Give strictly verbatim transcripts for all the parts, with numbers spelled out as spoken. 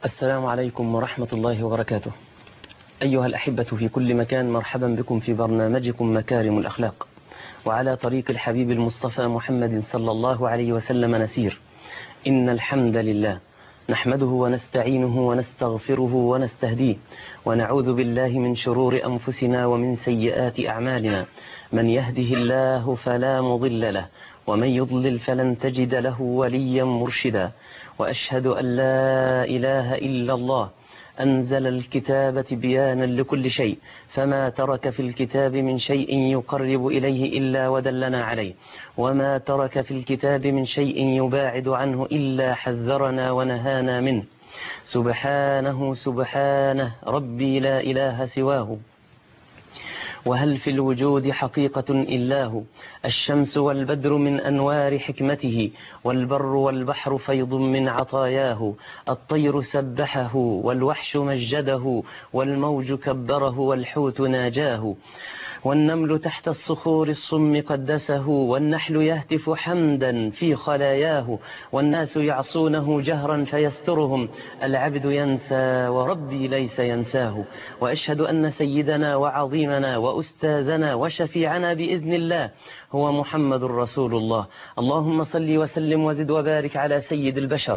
السلام عليكم ورحمة الله وبركاته. أيها الأحبة في كل مكان، مرحبا بكم في برنامجكم مكارم الأخلاق، وعلى طريق الحبيب المصطفى محمد صلى الله عليه وسلم نسير. إن الحمد لله نحمده ونستعينه ونستغفره ونستهديه، ونعوذ بالله من شرور أنفسنا ومن سيئات أعمالنا. من يهده الله فلا مضل له، ومن يضلل فلن تجد له وليا مرشدا. وأشهد أن لا إله إلا الله أنزل الكتاب بيانا لكل شيء، فما ترك في الكتاب من شيء يقرب إليه إلا ودلنا عليه، وما ترك في الكتاب من شيء يباعد عنه إلا حذرنا ونهانا منه. سبحانه سبحانه ربي لا إله سواه، وهل في الوجود حقيقة إلا هو. الشمس والبدر من أنوار حكمته، والبر والبحر فيض من عطاياه. الطير سبحه والوحش مجده، والموج كبره والحوت ناجاه. والنمل تحت الصخور الصم قدسه، والنحل يهتف حمدا في خلاياه. والناس يعصونه جهرا فيسترهم، العبد ينسى وربي ليس ينساه. وأشهد أن سيدنا وعظيمنا وأستاذنا وشفيعنا بإذن الله هو محمد رسول الله. اللهم صل وسلم وزد وبارك على سيد البشر،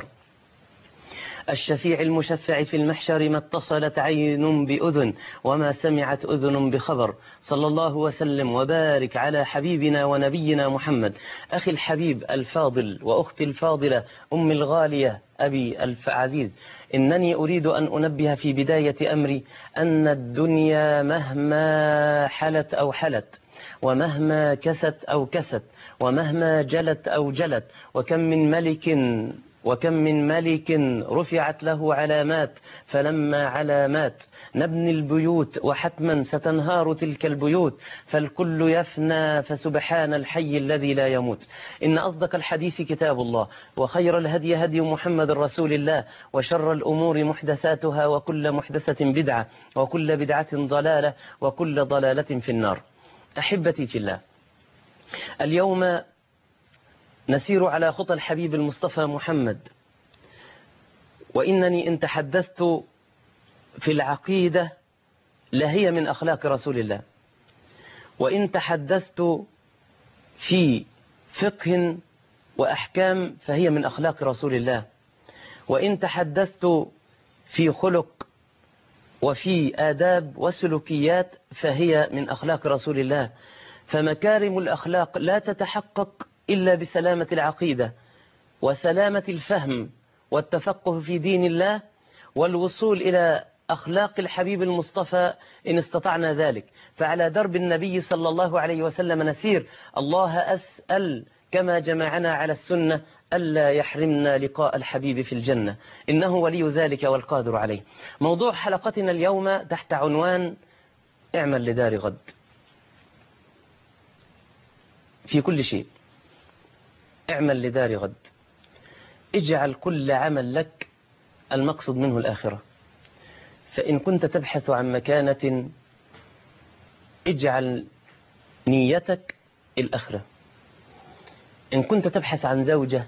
الشفيع المشفع في المحشر، ما اتصلت عين بأذن وما سمعت أذن بخبر. صلى الله وسلم وبارك على حبيبنا ونبينا محمد، أخي الحبيب الفاضل وأختي الفاضلة أم الغالية أبي العزيز. إنني أريد أن أنبه في بداية أمري أن الدنيا مهما حلت أو حلت، ومهما كست أو كست، ومهما جلت أو جلت، وكم من ملك وكم من ملك رفعت له علامات، فلما علامات نبني البيوت، وحتما ستنهار تلك البيوت، فالكل يفنى، فسبحان الحي الذي لا يموت. إن أصدق الحديث كتاب الله، وخير الهدي هدي محمد رسول الله، وشر الأمور محدثاتها، وكل محدثة بدعة، وكل بدعة ضلالة، وكل ضلالة في النار. أحبتي في الله، اليوم نسير على خطى الحبيب المصطفى محمد، وإنني إن تحدثت في العقيدة لهي من أخلاق رسول الله، وإن تحدثت في فقه وأحكام فهي من أخلاق رسول الله، وإن تحدثت في خلق وفي آداب وسلوكيات فهي من أخلاق رسول الله. فمكارم الأخلاق لا تتحقق إلا بسلامة العقيدة، وسلامة الفهم، والتفقه في دين الله، والوصول إلى أخلاق الحبيب المصطفى إن استطعنا ذلك. فعلى درب النبي صلى الله عليه وسلم نسير. الله أسأل كما جمعنا على السنة ألا يحرمنا لقاء الحبيب في الجنة، إنه ولي ذلك والقادر عليه. موضوع حلقتنا اليوم تحت عنوان اعمل لدار غد. في كل شيء اعمل لدار غد، اجعل كل عمل لك المقصد منه الآخرة. فإن كنت تبحث عن مكانة اجعل نيتك الآخرة. إن كنت تبحث عن زوجة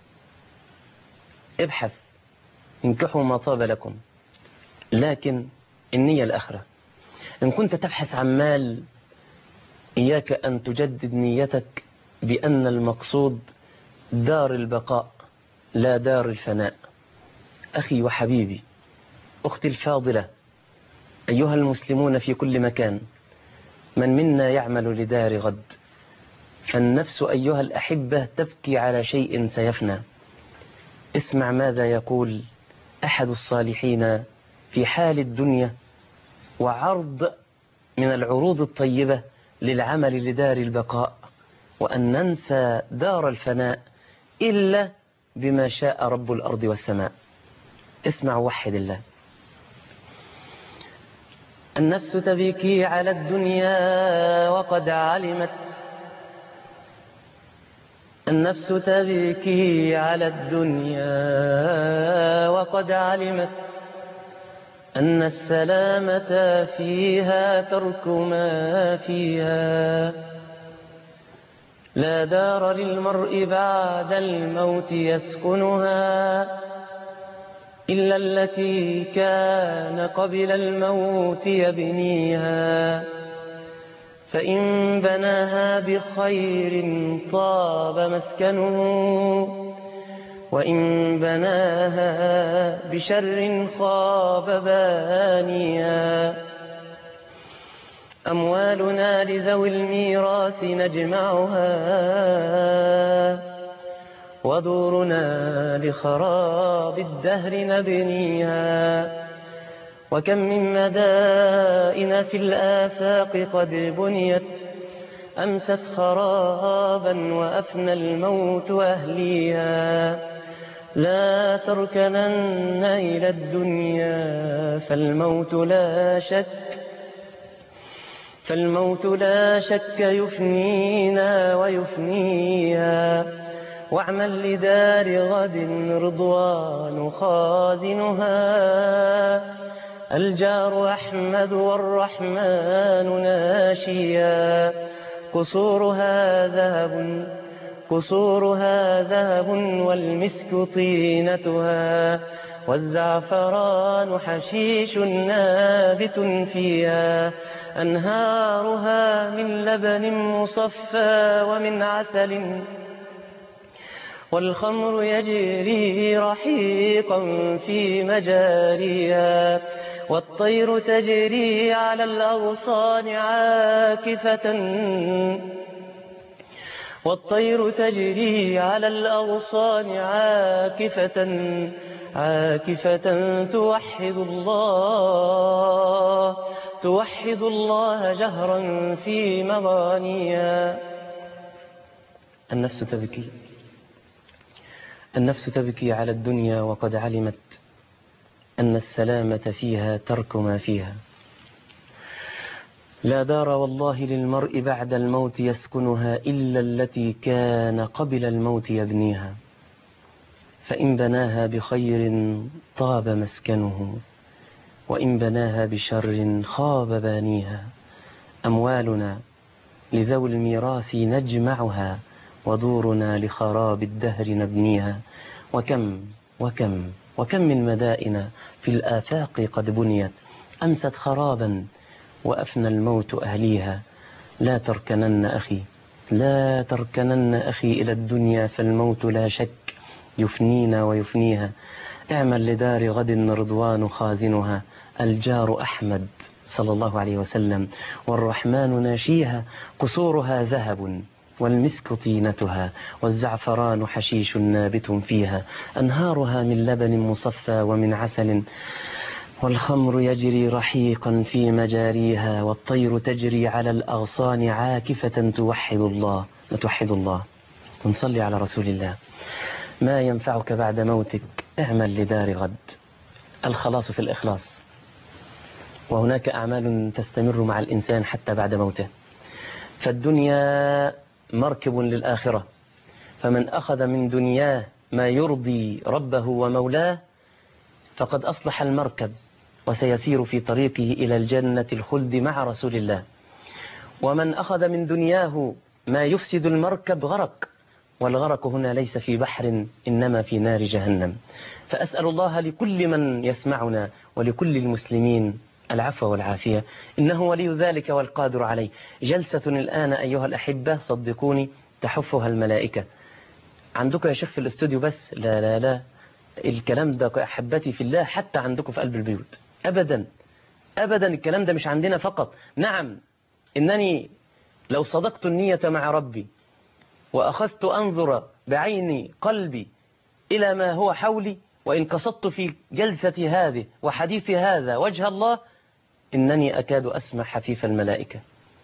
ابحث، انكحوا ما طاب لكم، لكن النية الآخرة. إن كنت تبحث عن مال إياك أن تجدد نيتك بأن المقصود دار البقاء لا دار الفناء. أخي وحبيبي، أختي الفاضلة، أيها المسلمون في كل مكان، من منا يعمل لدار غد؟ فالنفس أيها الأحبة تبكي على شيء سيفنى. اسمع ماذا يقول أحد الصالحين في حال الدنيا، وعرض من العروض الطيبة للعمل لدار البقاء، وأن ننسى دار الفناء إلا بما شاء رب الأرض والسماء. اسمع وحد الله. النفس تبكي على الدنيا وقد علمت، النفس تبكي على الدنيا وقد علمت أن السلامة فيها ترك ما فيها. لا دار للمرء بعد الموت يسكنها، إلا التي كان قبل الموت يبنيها، فإن بناها بخير طاب مسكنه، وإن بناها بشر خاب بانيها. أموالنا لذوي الميراث نجمعها، ودورنا لخراب الدهر نبنيها. وكم من مدائن في الآفاق قد بنيت، أمست خرابا وأفنى الموت أهليها. لا تركنن إلى الدنيا فالموت لا شك فالموت لا شك يفنينا ويفنيها. واعمل لدار غد رضوان خازنها، الجار أحمد والرحمن ناشيا. قصورها ذهب قصورها ذهب والمسك طينتها، والزعفران حشيش نابت فيها. أنهارها من لبن مصفى ومن عسل، والخمر يجري رحيقا في مجاريها. والطير تجري على الأغصان عاكفة والطير تجري على الأغصان عاكفة عاكفة توحد الله توحد الله جهرا في مغانيها. النفس تبكي النفس تبكي على الدنيا وقد علمت أن السلامة فيها ترك ما فيها. لا دار والله للمرء بعد الموت يسكنها إلا التي كان قبل الموت يبنيها، فإن بناها بخير طاب مسكنه، وإن بناها بشر خاب بانيها. أموالنا لذوي الميراث نجمعها، ودورنا لخراب الدهر نبنيها. وكم وكم وكم من مدائن في الآفاق قد بنيت، أمست خرابا وأفنى الموت أهليها. لا تركنن أخي لا تركنن أخي إلى الدنيا فالموت لا شك يفنينا ويفنيها. اعمل لدار غد رضوان خازنها، الجار أحمد صلى الله عليه وسلم والرحمن ناشيها. قصورها ذهب والمسك طينتها، والزعفران حشيش نابت فيها. أنهارها من لبن مصفى ومن عسل، والخمر يجري رحيقا في مجاريها. والطير تجري على الأغصان عاكفة توحد الله توحد الله ونصلي على رسول الله. ما ينفعك بعد موتك اعمل لدار غد. الخلاص في الإخلاص، وهناك أعمال تستمر مع الإنسان حتى بعد موته. فالدنيا مركب للآخرة، فمن أخذ من دنياه ما يرضي ربه ومولاه فقد أصلح المركب، وسيسير في طريقه إلى الجنة الخلد مع رسول الله. ومن أخذ من دنياه ما يفسد المركب غرق، والغرق هنا ليس في بحر إنما في نار جهنم. فأسأل الله لكل من يسمعنا ولكل المسلمين العفو والعافية، إنه ولي ذلك والقادر عليه. جلسة الآن أيها الأحبة صدقوني تحفها الملائكة. عندكم يا شيخ في الاستوديو بس؟ لا لا لا، الكلام ده أحبتي في الله حتى عندكم في قلب البيوت. أبدا أبدا الكلام ده مش عندنا فقط. نعم، إنني لو صدقت النية مع ربي وأخذت أنظر بعين قلبي إلى ما هو حولي، وإن قصدت في جلسة هذه وحديث هذا وجه الله، إنني أكاد أسمع حفيف الملائكة.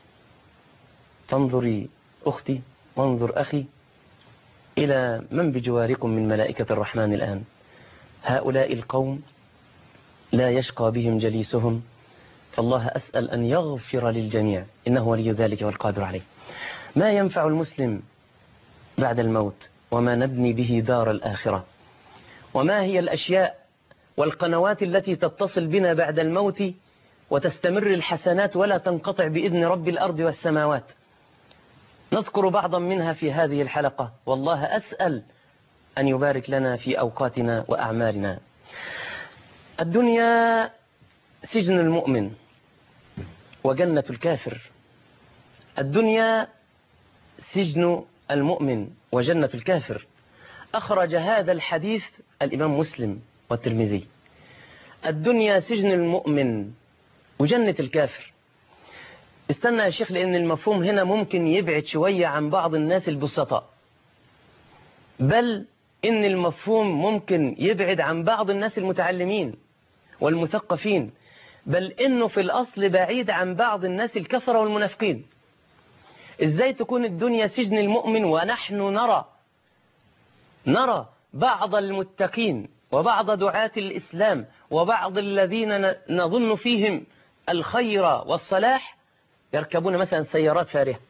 فانظري أختي وانظر أخي إلى من بجواركم من ملائكة الرحمن الآن. هؤلاء القوم لا يشقى بهم جليسهم، فالله أسأل أن يغفر للجميع إنه ولي ذلك والقادر عليه. ما ينفع المسلم بعد الموت وما نبني به دار الآخرة؟ وما هي الأشياء والقنوات التي تتصل بنا بعد الموت وتستمر الحسنات ولا تنقطع بإذن رب الأرض والسماوات؟ نذكر بعضا منها في هذه الحلقة، والله أسأل أن يبارك لنا في أوقاتنا وأعمارنا. الدنيا سجن المؤمن وجنة الكافر. الدنيا سجن المؤمن وجنة الكافر. أخرج هذا الحديث الإمام مسلم والترمذي. الدنيا سجن المؤمن وجنة الكافر. استنى يا شيخ، لأن المفهوم هنا ممكن يبعد شوية عن بعض الناس البسطاء، بل إن المفهوم ممكن يبعد عن بعض الناس المتعلمين والمثقفين، بل إنه في الأصل بعيد عن بعض الناس الكفرة والمنافقين. إزاي تكون الدنيا سجن المؤمن ونحن نرى نرى بعض المتقين وبعض دعاة الإسلام وبعض الذين نظن فيهم الخير والصلاح يركبون مثلا سيارات فارهة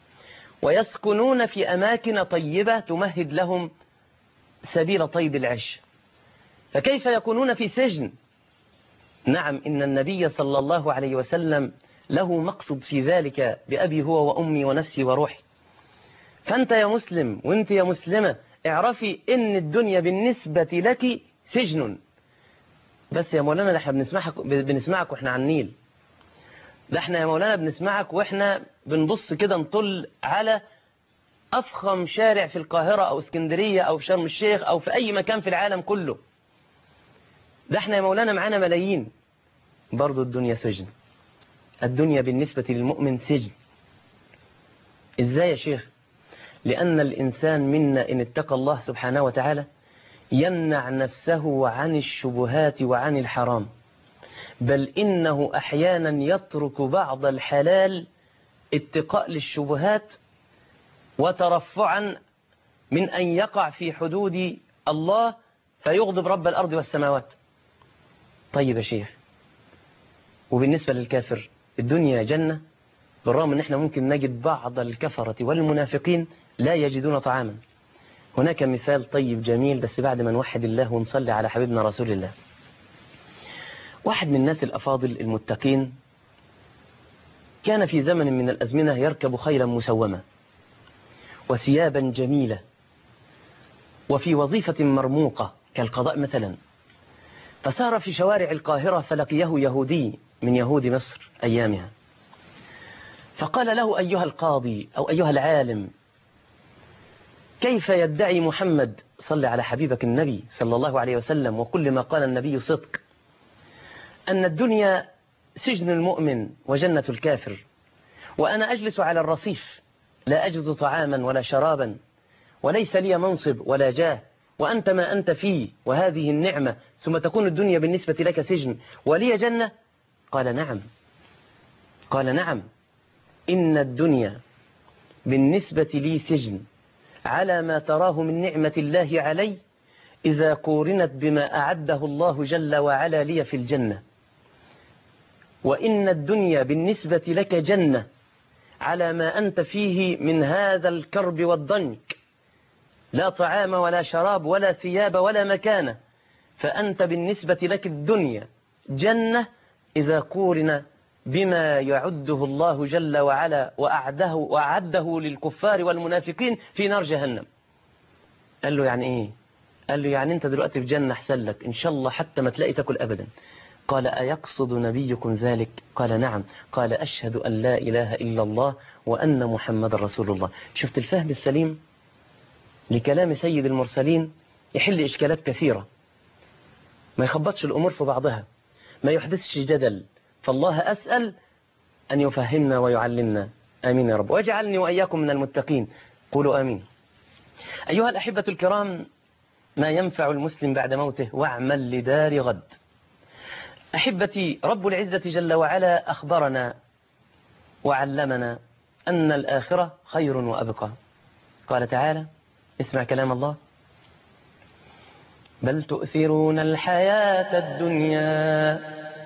ويسكنون في أماكن طيبة تمهد لهم سبيل طيب العيش، فكيف يكونون في سجن؟ نعم، إن النبي صلى الله عليه وسلم له مقصد في ذلك بأبي هو وأمي ونفسي وروحي. فأنت يا مسلم وأنت يا مسلمة اعرفي إن الدنيا بالنسبة لك سجن. بس يا مولانا ده احنا بنسمعك بنسمعك واحنا على النيل، ده احنا يا مولانا بنسمعك واحنا بنبص كده نطل على أفخم شارع في القاهرة أو اسكندرية أو في شرم الشيخ أو في أي مكان في العالم كله، ده احنا يا مولانا معانا ملايين. برضو الدنيا سجن. الدنيا بالنسبة للمؤمن سجن. إزاي يا شيخ؟ لأن الإنسان منا إن اتقى الله سبحانه وتعالى يمنع نفسه عن الشبهات وعن الحرام، بل إنه أحيانا يترك بعض الحلال اتقاء للشبهات وترفعا من أن يقع في حدود الله فيغضب رب الأرض والسماوات. طيب يا شيخ، وبالنسبة للكافر الدنيا جنة، بالرغم أن احنا ممكن نجد بعض الكفرة والمنافقين لا يجدون طعاما. هناك مثال طيب جميل، بس بعد ما نوحد الله ونصلي على حبيبنا رسول الله. واحد من الناس الأفاضل المتقين كان في زمن من الأزمنة يركب خيلا مسومة وثيابا جميلة وفي وظيفة مرموقة كالقضاء مثلا، فسار في شوارع القاهرة فلقيه يهودي من يهود مصر أيامها، فقال له: أيها القاضي أو أيها العالم، كيف يدعي محمد صلى على حبيبك النبي صلى الله عليه وسلم وكل ما قال النبي صدق أن الدنيا سجن المؤمن وجنة الكافر، وأنا أجلس على الرصيف لا أجد طعاما ولا شرابا وليس لي منصب ولا جاه، وأنت ما أنت فيه وهذه النعمة، ثم تكون الدنيا بالنسبة لك سجن ولي جنة؟ قال نعم. قال نعم، إن الدنيا بالنسبة لي سجن على ما تراه من نعمة الله علي إذا قورنت بما أعده الله جل وعلا لي في الجنة، وإن الدنيا بالنسبة لك جنة على ما أنت فيه من هذا الكرب والضنك، لا طعام ولا شراب ولا ثياب ولا مكانة، فأنت بالنسبة لك الدنيا جنة إذا قورن بما يعده الله جل وعلا وأعده, وأعده للكفار والمنافقين في نار جهنم. قال له يعني إيه؟ قال له يعني أنت دلوقتي في جنة أحسن لك إن شاء الله حتى ما تلاقي تاكل أبدا. قال: أيقصد نبيكم ذلك؟ قال نعم. قال: أشهد أن لا إله إلا الله وأن محمد رسول الله. شفت الفهم السليم لكلام سيد المرسلين؟ يحل إشكالات كثيرة، ما يخبطش الأمور في بعضها، ما يحدثش جدل. فالله أسأل أن يفهمنا ويعلمنا، آمين يا رب، واجعلني وإياكم من المتقين. قولوا آمين. أيها الأحبة الكرام، ما ينفع المسلم بعد موته واعمل لدار غد. أحبتي، رب العزة جل وعلا أخبرنا وعلمنا أن الآخرة خير وأبقى. قال تعالى: اسمع كلام الله: بل تؤثرون الحياة الدنيا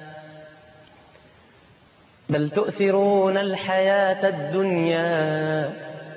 بل تؤثرون الحياة الدنيا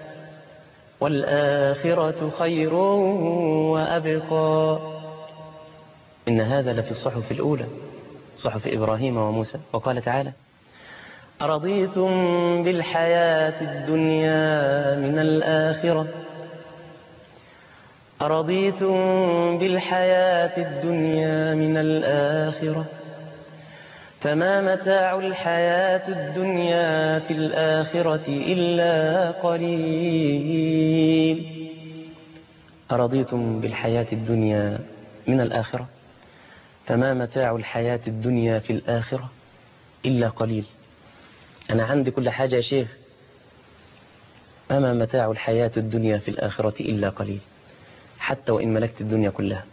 والآخرة خير وأبقى. إن هذا لفي الصحف الأولى، صحف إبراهيم وموسى. وقال تعالى: أرضيتم بالحياة الدنيا من الآخرة أرضيتم بالحياة الدنيا من الآخرة فما متاع الحياة الدنيا في الآخرة إلا قليل. أرضيتم بالحياة الدنيا من الآخرة فما متاع الحياة الدنيا في الآخرة إلا قليل. أنا عندي كل حاجة يا شيخ، أما متاع الحياة الدنيا في الآخرة إلا قليل، حتى وإن ملكت الدنيا كلها.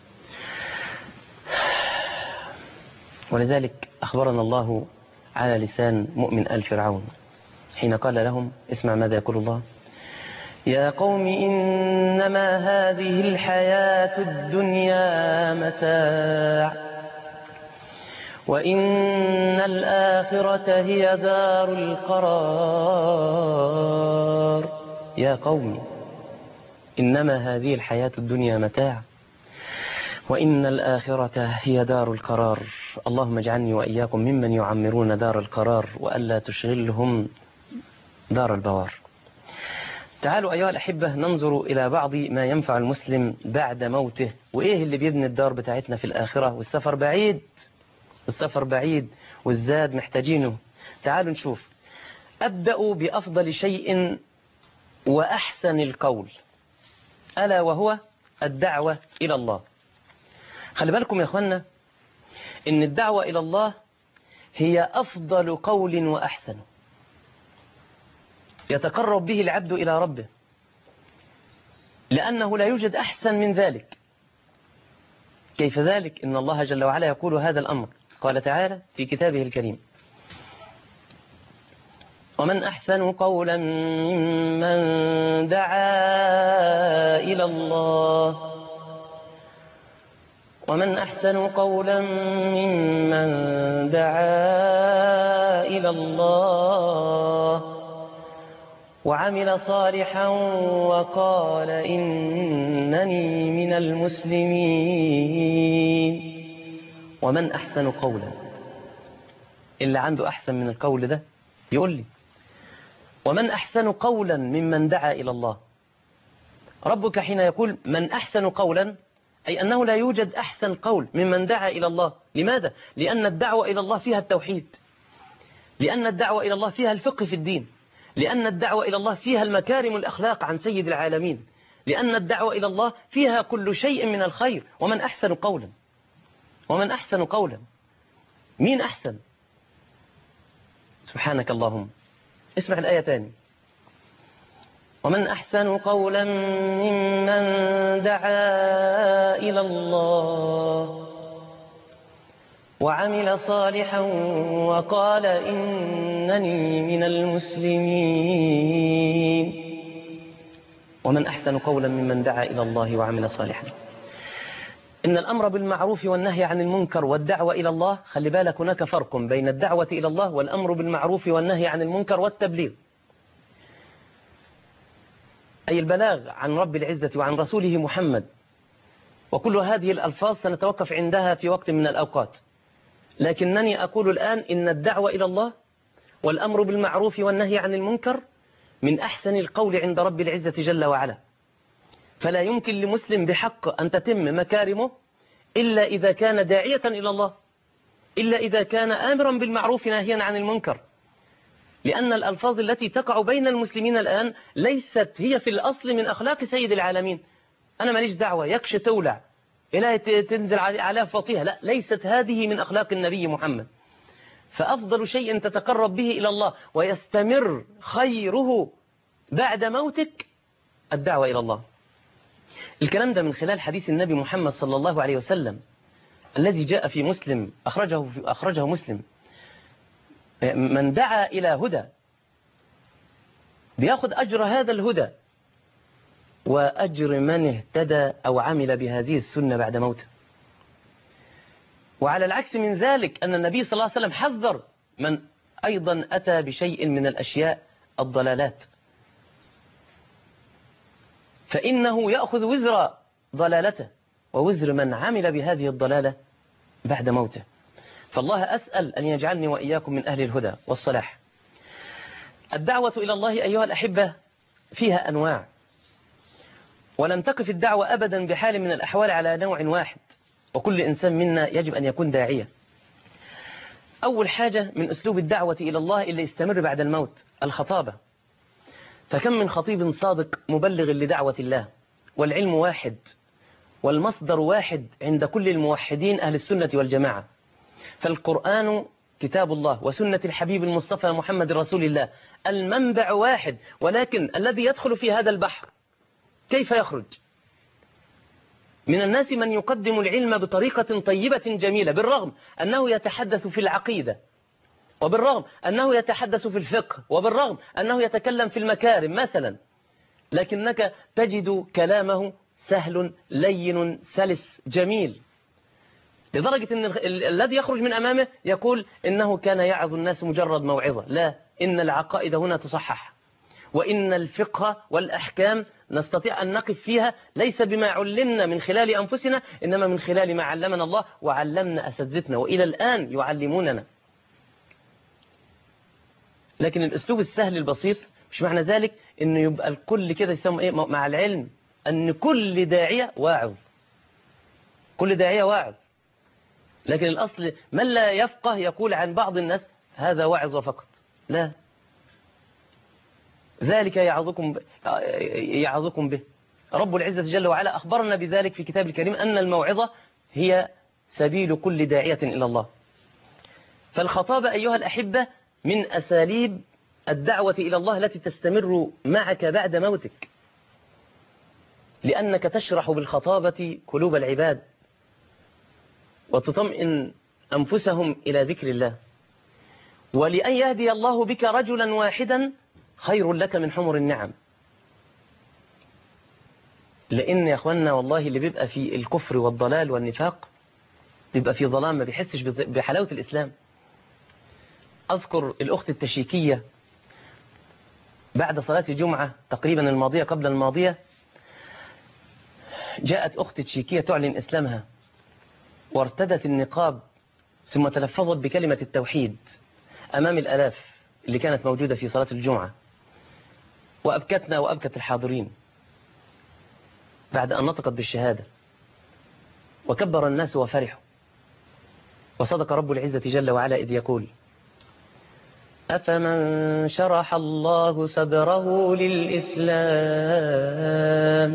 ولذلك أخبرنا الله على لسان مؤمن آل فرعون حين قال لهم، اسمع ماذا يقول الله: يا قوم إنما هذه الحياة الدنيا متاع وإن الآخرة هي دار القرار. يا قوم إنما هذه الحياة الدنيا متاع وإن الآخرة هي دار القرار. اللهم اجعلني وإياكم ممن يعمرون دار القرار وألا تشغلهم دار البوار. تعالوا أيها الأحبة ننظر إلى بعض ما ينفع المسلم بعد موته، وإيه اللي بيبني الدار بتاعتنا في الآخرة. والسفر بعيد، السفر بعيد والزاد محتاجينه. تعالوا نشوف. أبدأ بأفضل شيء وأحسن القول، ألا وهو الدعوة إلى الله. خلي بالكم يا أخوانا إن الدعوة إلى الله هي أفضل قول وأحسن يتقرب به العبد إلى ربه، لأنه لا يوجد أحسن من ذلك. كيف ذلك؟ إن الله جل وعلا يقول هذا الأمر، قال تعالى في كتابه الكريم: ومن أحسن قولا ممن دعا إلى الله ومن أحسن قولا ممن دعا إلى الله وعمل صالحا وقال إنني من المسلمين. ومن أحسن قولا، اللي عنده أحسن من القول ده يقول لي. ومن أحسن قولا ممن دعا إلى الله. ربك حين يقول من أحسن قولا أي أنه لا يوجد أحسن قول ممن دعا إلى الله. لماذا؟ لأن الدعوة إلى الله فيها التوحيد، لأن الدعوة إلى الله فيها الفقه في الدين، لأن الدعوة إلى الله فيها المكارم الأخلاق عن سيد العالمين، لأن الدعوة إلى الله فيها كل شيء من الخير. ومن أحسن قولا، ومن أحسن قولا، مين أحسن؟ سبحانك اللهم. اسمع الآية تاني: ومن أحسن قولا ممن دعا إلى الله وعمل صالحا وقال إنني من المسلمين. ومن أحسن قولا ممن دعا إلى الله وعمل صالحا. إن الأمر بالمعروف والنهي عن المنكر والدعوة إلى الله، خلي بالك هناك فرق بين الدعوة إلى الله والأمر بالمعروف والنهي عن المنكر والتبليغ، أي البلاغ عن رب العزة وعن رسوله محمد. وكل هذه الألفاظ سنتوقف عندها في وقت من الأوقات، لكنني أقول الآن إن الدعوة إلى الله والأمر بالمعروف والنهي عن المنكر من أحسن القول عند رب العزة جل وعلا. فلا يمكن لمسلم بحق أن تتم مكارمه إلا إذا كان داعية إلى الله، إلا إذا كان آمرا بالمعروف ناهيا عن المنكر. لأن الألفاظ التي تقع بين المسلمين الآن ليست هي في الأصل من أخلاق سيد العالمين. أنا ماليش دعوة، يكش تولع، إلهي تنزل عليها فطيها، لا، ليست هذه من أخلاق النبي محمد. فأفضل شيء تتقرب به إلى الله ويستمر خيره بعد موتك الدعوة إلى الله. الكلام ده من خلال حديث النبي محمد صلى الله عليه وسلم الذي جاء في مسلم، أخرجه, في أخرجه مسلم: من دعا إلى هدى بياخد أجر هذا الهدى وأجر من اهتدى أو عمل بهذه السنة بعد موته. وعلى العكس من ذلك أن النبي صلى الله عليه وسلم حذر من أيضا أتى بشيء من الأشياء الضلالات، فإنه يأخذ وزر ضلالته ووزر من عمل بهذه الضلالة بعد موته. فالله أسأل أن يجعلني وإياكم من أهل الهدى والصلاح. الدعوة إلى الله أيها الأحبة فيها أنواع، ولن تقف الدعوة أبدا بحال من الأحوال على نوع واحد، وكل إنسان منا يجب أن يكون داعية. أول حاجة من أسلوب الدعوة إلى الله اللي يستمر بعد الموت الخطابة. فكم من خطيب صادق مبلغ لدعوة الله، والعلم واحد والمصدر واحد عند كل الموحدين أهل السنة والجماعة. فالقرآن كتاب الله وسنة الحبيب المصطفى محمد رسول الله، المنبع واحد، ولكن الذي يدخل في هذا البحر كيف يخرج؟ من الناس من يقدم العلم بطريقة طيبة جميلة، بالرغم أنه يتحدث في العقيدة، وبالرغم أنه يتحدث في الفقه، وبالرغم أنه يتكلم في المكارم مثلا، لكنك تجد كلامه سهل لين سلس جميل، لدرجة أن الذي يخرج من أمامه يقول إنه كان يعظ الناس مجرد موعظة. لا، إن العقائد هنا تصحح، وإن الفقه والأحكام نستطيع أن نقف فيها ليس بما علمنا من خلال أنفسنا، إنما من خلال ما علمنا الله وعلمنا أساتذتنا، وإلى الآن يعلموننا. لكن الأسلوب السهل البسيط مش معنى ذلك إنه يبقى الكل كده يسمى إيه، مع العلم أن كل داعية واعظ، كل داعية واعظ. لكن الأصل من لا يفقه يقول عن بعض الناس هذا واعظ فقط. لا، ذلك يعظكم يعظكم به. رب العزة جل وعلا أخبرنا بذلك في كتاب الكريم، أن الموعظة هي سبيل كل داعية إلى الله. فالخطابة أيها الأحبة من أساليب الدعوة إلى الله التي تستمر معك بعد موتك، لأنك تشرح بالخطابة قلوب العباد وتطمئن أنفسهم إلى ذكر الله. ولأن يهدي الله بك رجلا واحدا خير لك من حمر النعم. لأن يا أخوانا والله اللي بيبقى في الكفر والضلال والنفاق بيبقى في ظلام، ما بيحسش بحلاوة الإسلام. أذكر الأخت التشيكية بعد صلاة الجمعة تقريبا الماضية قبل الماضية، جاءت أخت تشيكية تعلن إسلامها وارتدت النقاب، ثم تلفظت بكلمة التوحيد أمام الألاف اللي كانت موجودة في صلاة الجمعة، وأبكتنا وأبكت الحاضرين بعد أن نطقت بالشهادة، وكبر الناس وفرحوا. وصدق رب العزة جل وعلا إذ يقول: أفمن شرح الله صدره للإسلام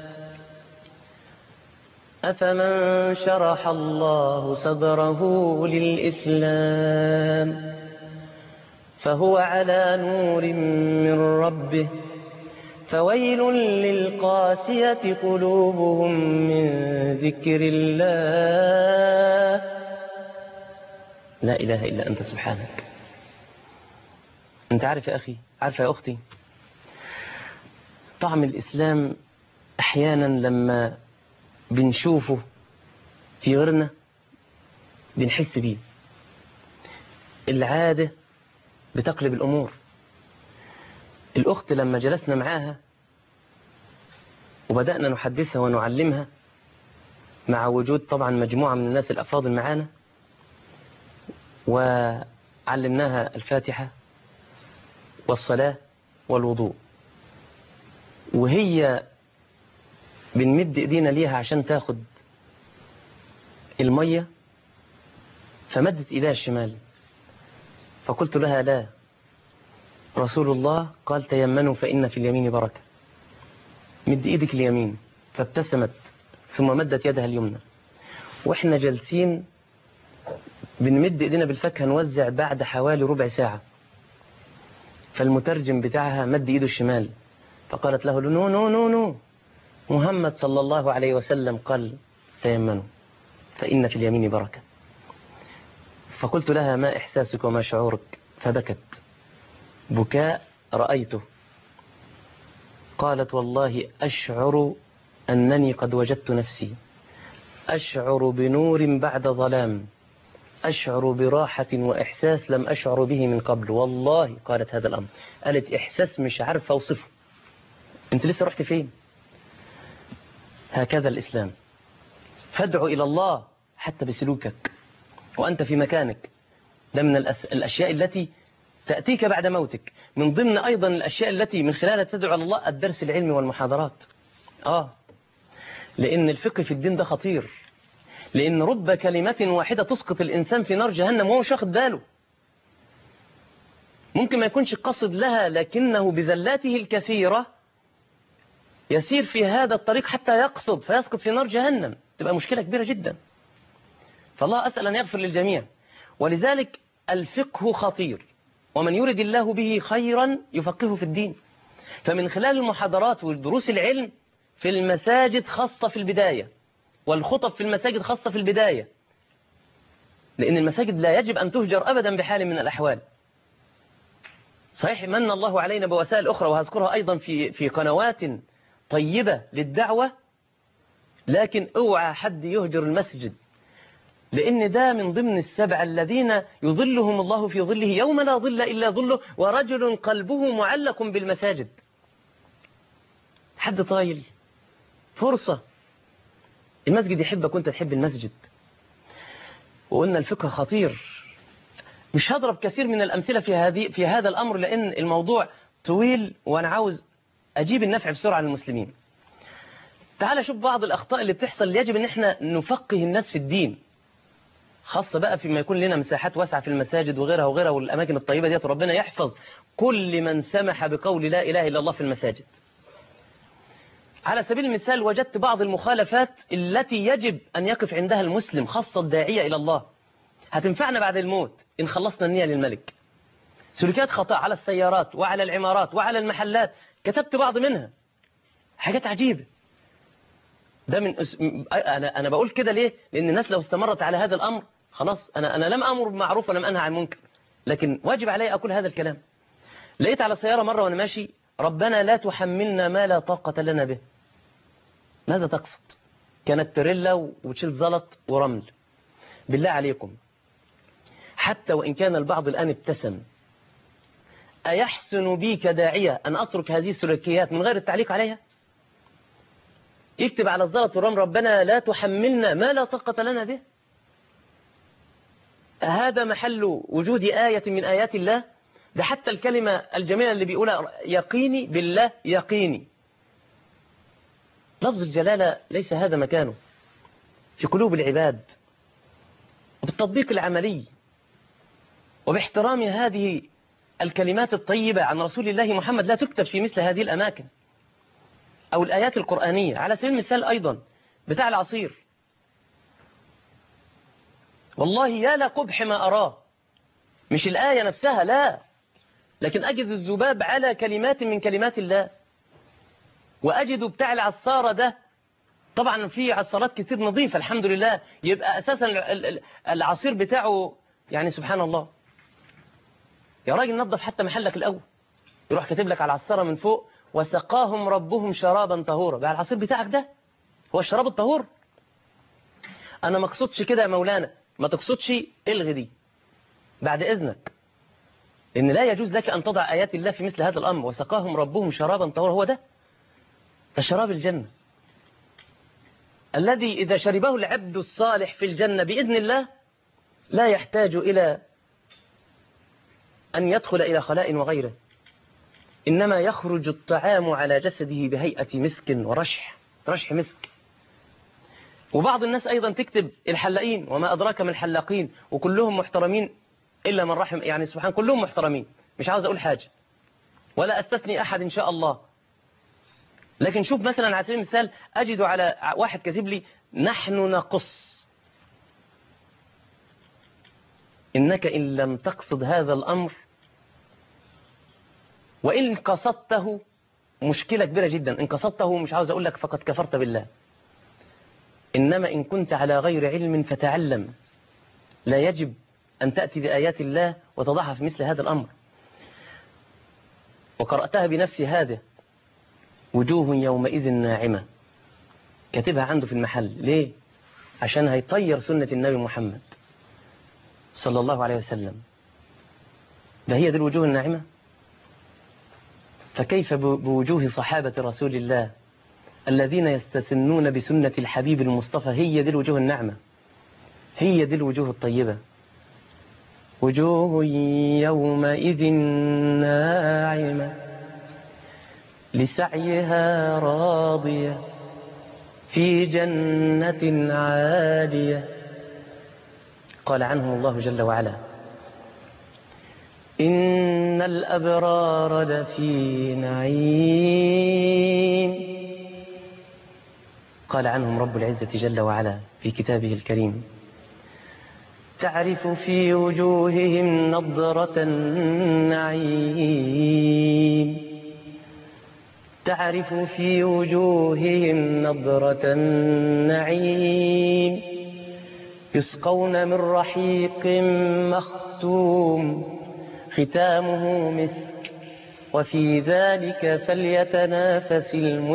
أفمن شرح الله صدره للإسلام فهو على نور من ربه فويل للقاسية قلوبهم من ذكر الله. لا إله إلا أنت سبحانك. أنت عارف يا أخي، عارف يا أختي، طعم الإسلام أحيانا لما بنشوفه في غيرنا بنحس بيه. العادة بتقلب الأمور. الأخت لما جلسنا معاها وبدأنا نحدثها ونعلمها مع وجود طبعا مجموعة من الناس الأفاضل معانا، وعلمناها الفاتحة والصلاة والوضوء، وهي بنمد ايدينا ليها عشان تاخد المية، فمدت ايديها الشمال، فقلت لها: لا، رسول الله قال تيمنوا فإن في اليمين بركة، مد ايدك اليمين. فابتسمت ثم مدت يدها اليمنى. واحنا جالسين بنمد ايدينا بالفك هنوزع بعد حوالي ربع ساعة، فالمترجم بتاعها مد ايده الشمال، فقالت له: نو نو نو نو محمد صلى الله عليه وسلم قال تيمنوا فإن في اليمين بركة. فقلت لها: ما إحساسك وما شعورك؟ فبكت بكاء رأيته. قالت: والله أشعر أنني قد وجدت نفسي، أشعر بنور بعد ظلام، أشعر براحة وإحساس لم أشعر به من قبل. والله قالت هذا الأمر، قالت إحساس مش عارفة أوصفه. أنت لسه رحت فين؟ هكذا الإسلام. فادعو إلى الله حتى بسلوكك وأنت في مكانك. ده من الأشياء التي تأتيك بعد موتك. من ضمن أيضا الأشياء التي من خلالها تدعو على الله الدرس العلمي والمحاضرات. آه لأن الفقه في الدين ده خطير، لأن رب كلمة واحدة تسقط الإنسان في نار جهنم وهو مش واخد باله. ممكن ما يكونش قصد لها، لكنه بذلاته الكثيرة يسير في هذا الطريق حتى يقصد فيسقط في نار جهنم، تبقى مشكلة كبيرة جدا. فالله أسأل أن يغفر للجميع. ولذلك الفقه خطير، ومن يرد الله به خيرا يفقهه في الدين. فمن خلال المحاضرات والدروس العلم في المساجد خاصة في البداية، والخطب في المساجد خاصة في البداية، لأن المساجد لا يجب أن تهجر أبدا بحال من الأحوال. صحيح من الله علينا بوسائل أخرى وهذكرها أيضا في في قنوات طيبة للدعوة، لكن اوعى حد يهجر المسجد، لأن ده من ضمن السبع الذين يظلهم الله في ظله يوم لا ظل إلا ظله، ورجل قلبه معلق بالمساجد. حد طايل فرصة، المسجد يحبك وانت تحب المسجد. وقلنا الفقه خطير. مش هضرب كثير من الأمثلة في هذه في هذا الأمر، لأن الموضوع طويل وأنا عاوز أجيب النفع بسرعة للمسلمين. تعال شوف بعض الأخطاء اللي بتحصل، يجب أن احنا نفقه الناس في الدين، خاصة بقى فيما يكون لنا مساحات واسعة في المساجد وغيرها وغيرها والأماكن الطيبة ديت. ربنا يحفظ كل من سمح بقول لا إله إلا الله في المساجد. على سبيل المثال وجدت بعض المخالفات التي يجب أن يقف عندها المسلم، خاصة الداعية إلى الله، هتنفعنا بعد الموت إن خلصنا النية للملك. سلوكيات خطأ على السيارات وعلى العمارات وعلى المحلات، كتبت بعض منها، حاجات عجيبة. ده من أس... أنا أنا بقول كده ليه؟ لأن الناس لو استمرت على هذا الأمر خلاص. أنا أنا لم أمر بمعروف ولم أنهى عن منكر، لكن واجب علي أقول هذا الكلام. لقيت على السيارة مرة وأنا ماشي: ربنا لا تحملنا ما لا طاقة لنا به. ماذا تقصد؟ كانت تريلا وتشيل زلط ورمل. بالله عليكم، حتى وإن كان البعض الآن ابتسم، أيحسن بي كداعية أن أترك هذه السلوكيات من غير التعليق عليها؟ يكتب على الزلط والرمل ربنا لا تحملنا ما لا طاقة لنا به. هذا محل وجود آية من آيات الله؟ ده حتى الكلمة الجميلة اللي بيقولها يقيني بالله يقيني، لفظ الجلالة ليس هذا مكانه في قلوب العباد. وبالتطبيق العملي وباحترام هذه الكلمات الطيبة عن رسول الله محمد لا تكتب في مثل هذه الأماكن. أو الآيات القرآنية على سبيل المثال أيضا بتاع العصير، والله يا لا قبح ما أراه، مش الآية نفسها لا، لكن أجد الذباب على كلمات من كلمات الله. وأجد بتاع العصارة ده، طبعا في عصارات كتير نظيفة الحمد لله، يبقى أساسا العصير بتاعه يعني سبحان الله. يا راجل نظف حتى محلك الأول، يروح كاتب لك على العصارة من فوق وسقاهم ربهم شرابا طهورا. بقى العصير بتاعك ده هو الشراب الطهور؟ أنا ما اقصدش كده يا مولانا، ما تقصدش الغي دي بعد إذنك، لأن لا يجوز لك أن تضع آيات الله في مثل هذا الأمر. وسقاهم ربهم شرابا طهورا، هو ده فشراب الجنة الذي إذا شربه العبد الصالح في الجنة بإذن الله لا يحتاج إلى أن يدخل إلى خلاء وغيره، إنما يخرج الطعام على جسده بهيئة مسك ورشح، رشح مسك. وبعض الناس أيضا تكتب الحلاقين وما أدراك من الحلاقين، وكلهم محترمين إلا من رحم، يعني سبحان كلهم محترمين، مش عاوز أقول حاجة ولا أستثني أحد إن شاء الله. لكن شوف مثلا على سبيل المثال أجد على واحد كاتب لي نحن نقص. إنك إن لم تقصد هذا الأمر وإن قصدته مشكلة كبيرة جدا، إن قصدته مش عاوز أقول لك فقد كفرت بالله، إنما إن كنت على غير علم فتعلم. لا يجب أن تأتي بآيات الله وتضعها في مثل هذا الأمر. وقرأتها بنفسي هذا: وجوه يومئذ ناعمة، كاتبها عنده في المحل. ليه؟ عشان هيطير سنة النبي محمد صلى الله عليه وسلم. ده هي دي الوجوه الناعمة؟ فكيف بوجوه صحابة رسول الله الذين يستسنون بسنة الحبيب المصطفى؟ هي دي الوجوه الناعمة، هي دي الوجوه الطيبة. وجوه يومئذ ناعمة لسعيها راضية في جنة عالية. قال عنهم الله جل وعلا: إن الأبرار لفي نعيم. قال عنهم رب العزة جل وعلا في كتابه الكريم: تعرف في وجوههم نضرة النعيم. تعرف في وجوههم نضرة النعيم يسقون من رحيق مختوم ختامه مسك وفي ذلك فليتنافس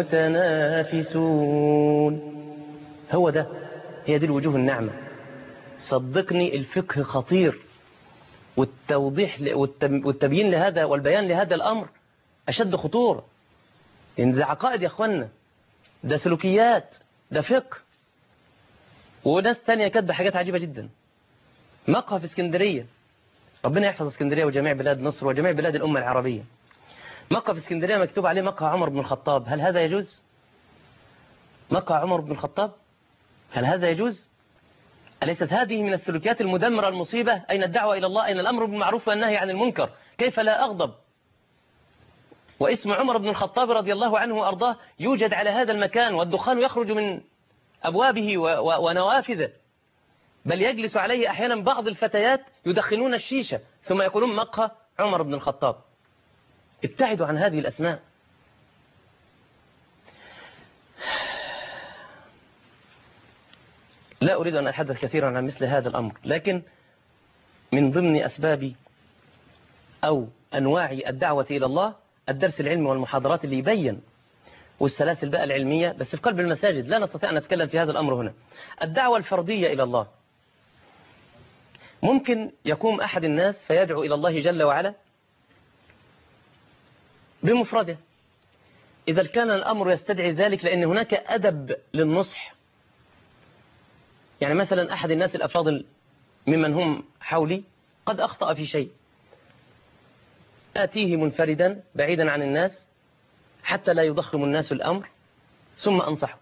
المتنافسون. هو ده، هي دي الوجوه الناعمة. صدقني الفقه خطير، والتوضيح والتبيين لهذا والبيان لهذا الأمر أشد خطورة، لأن ده عقائد يا أخوانا، ده سلوكيات، ده فقه. وناس تانية كاتبة حاجات عجيبة جدا. مقهى في اسكندرية، ربنا يحفظ اسكندرية وجميع بلاد مصر وجميع بلاد الأمة العربية. مقهى في اسكندرية مكتوب عليه مقهى عمر بن الخطاب، هل هذا يجوز؟ مقهى عمر بن الخطاب، هل هذا يجوز؟ أليست هذه من السلوكيات المدمرة المصيبة؟ أين الدعوة إلى الله؟ أين الأمر بالمعروف والنهي عن المنكر؟ كيف لا أغضب؟ واسم عمر بن الخطاب رضي الله عنه وأرضاه يوجد على هذا المكان، والدخان يخرج من أبوابه ونوافذه، بل يجلس عليه أحيانا بعض الفتيات يدخنون الشيشة ثم يقولون مقهى عمر بن الخطاب. ابتعدوا عن هذه الأسماء. لا أريد أن أتحدث كثيرا عن مثل هذا الأمر، لكن من ضمن أسباب أو أنواع الدعوة إلى الله الدرس العلمي والمحاضرات اللي يبين، والسلاسل بقى العلمية بس في قلب المساجد. لا نستطيع أن نتكلم في هذا الأمر هنا. الدعوة الفردية إلى الله، ممكن يقوم أحد الناس فيدعو إلى الله جل وعلا بمفرده إذا كان الأمر يستدعي ذلك، لأن هناك أدب للنصح. يعني مثلا أحد الناس الأفاضل ممن هم حولي قد أخطأ في شيء، آتيه منفردا بعيدا عن الناس حتى لا يضخم الناس الأمر، ثم أنصحه.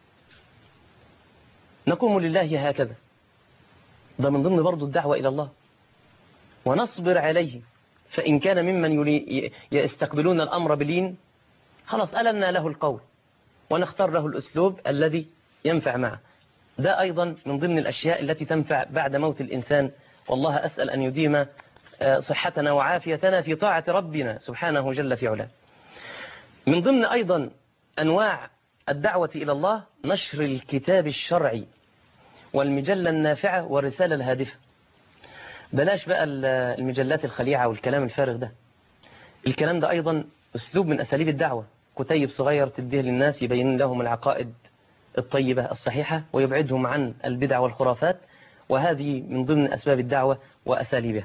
نقوم لله هكذا، ده من ضمن برضو الدعوة إلى الله، ونصبر عليه. فإن كان ممن يستقبلون الأمر بلين، خلاص ألنا له القول ونختار له الأسلوب الذي ينفع معه. ده أيضا من ضمن الأشياء التي تنفع بعد موت الإنسان. والله أسأل أن يديم صحتنا وعافيتنا في طاعة ربنا سبحانه جل في علاه. من ضمن أيضا أنواع الدعوة إلى الله نشر الكتاب الشرعي والمجلة النافعة والرسالة الهادفة. بلاش بقى المجلات الخليعة والكلام الفارغ ده. الكلام ده أيضا أسلوب من أساليب الدعوة. كتيب صغير تديه للناس يبين لهم العقائد الطيبة الصحيحة ويبعدهم عن البدع والخرافات، وهذه من ضمن أسباب الدعوة وأساليبها.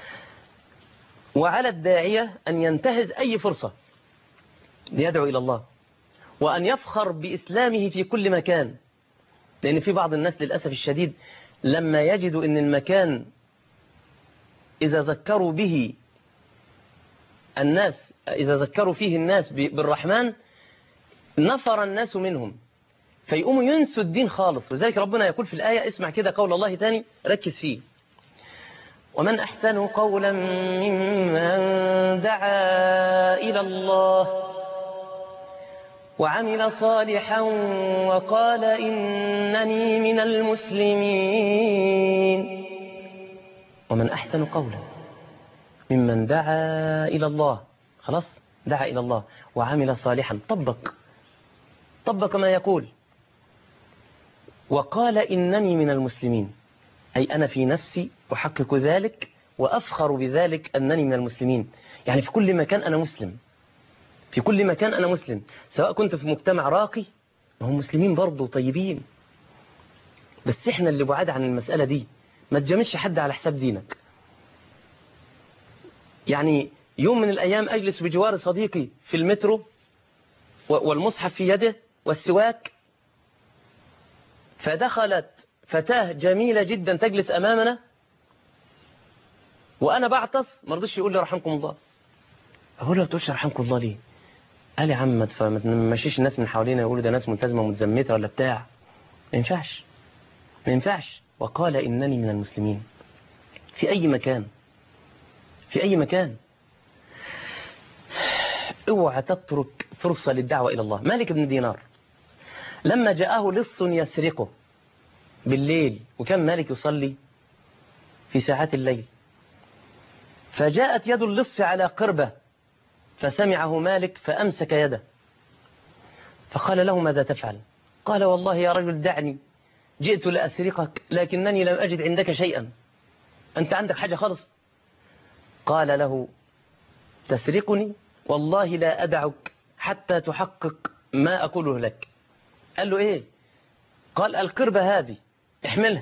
وعلى الداعية أن ينتهز أي فرصة ليدعو إلى الله، وأن يفخر بإسلامه في كل مكان. لأن في بعض الناس للأسف الشديد لما يجدوا أن المكان إذا ذكروا به الناس إذا ذكروا فيه الناس بالرحمن نفر الناس منهم، فيقوموا ينسوا الدين خالص. وذلك ربنا يقول في الآية، اسمع كده قول الله تاني، ركز فيه: ومن أحسن قولا ممن دعا إلى الله وعمل صالحا وقال إنني من المسلمين. ومن أحسن قولا ممن دعا إلى الله، خلاص دعا إلى الله وعمل صالحا، طبق طبق ما يقول، وقال إنني من المسلمين، أي أنا في نفسي أحقق ذلك وأفخر بذلك أنني من المسلمين. يعني في كل مكان أنا مسلم، في كل مكان أنا مسلم، سواء كنت في مجتمع راقي، وهم مسلمين برضو طيبين، بس إحنا اللي بعاد عن المسألة دي. ما تجاملش حد على حساب دينك. يعني يوم من الأيام أجلس بجوار صديقي في المترو والمصحف في يده والسواك، فدخلت فتاة جميلة جدا تجلس أمامنا وأنا بعطس، ما رضيش يقول لي رحمكم الله. أقول له ما تقولش رحمكم الله ليه؟ قال يا عم ما تمشيش الناس من حوالينا يقولوا ده ناس ملتزمة متزمتة ولا بتاع، ما ينفعش ما ينفعش. وقال إنني من المسلمين في أي مكان، في أي مكان. اوعى تترك فرصة للدعوة إلى الله. مالك بن دينار لما جاءه لص يسرقه بالليل، وكان مالك يصلي في ساعات الليل، فجاءت يد اللص على قربة فسمعه مالك فأمسك يده فقال له ماذا تفعل؟ قال والله يا رجل دعني، جئت لأسرقك لكنني لم أجد عندك شيئا، أنت عندك حاجة خالص؟ قال له تسرقني؟ والله لا أدعك حتى تحقق ما أقوله لك. قال له إيه؟ قال القربة هذه احملها.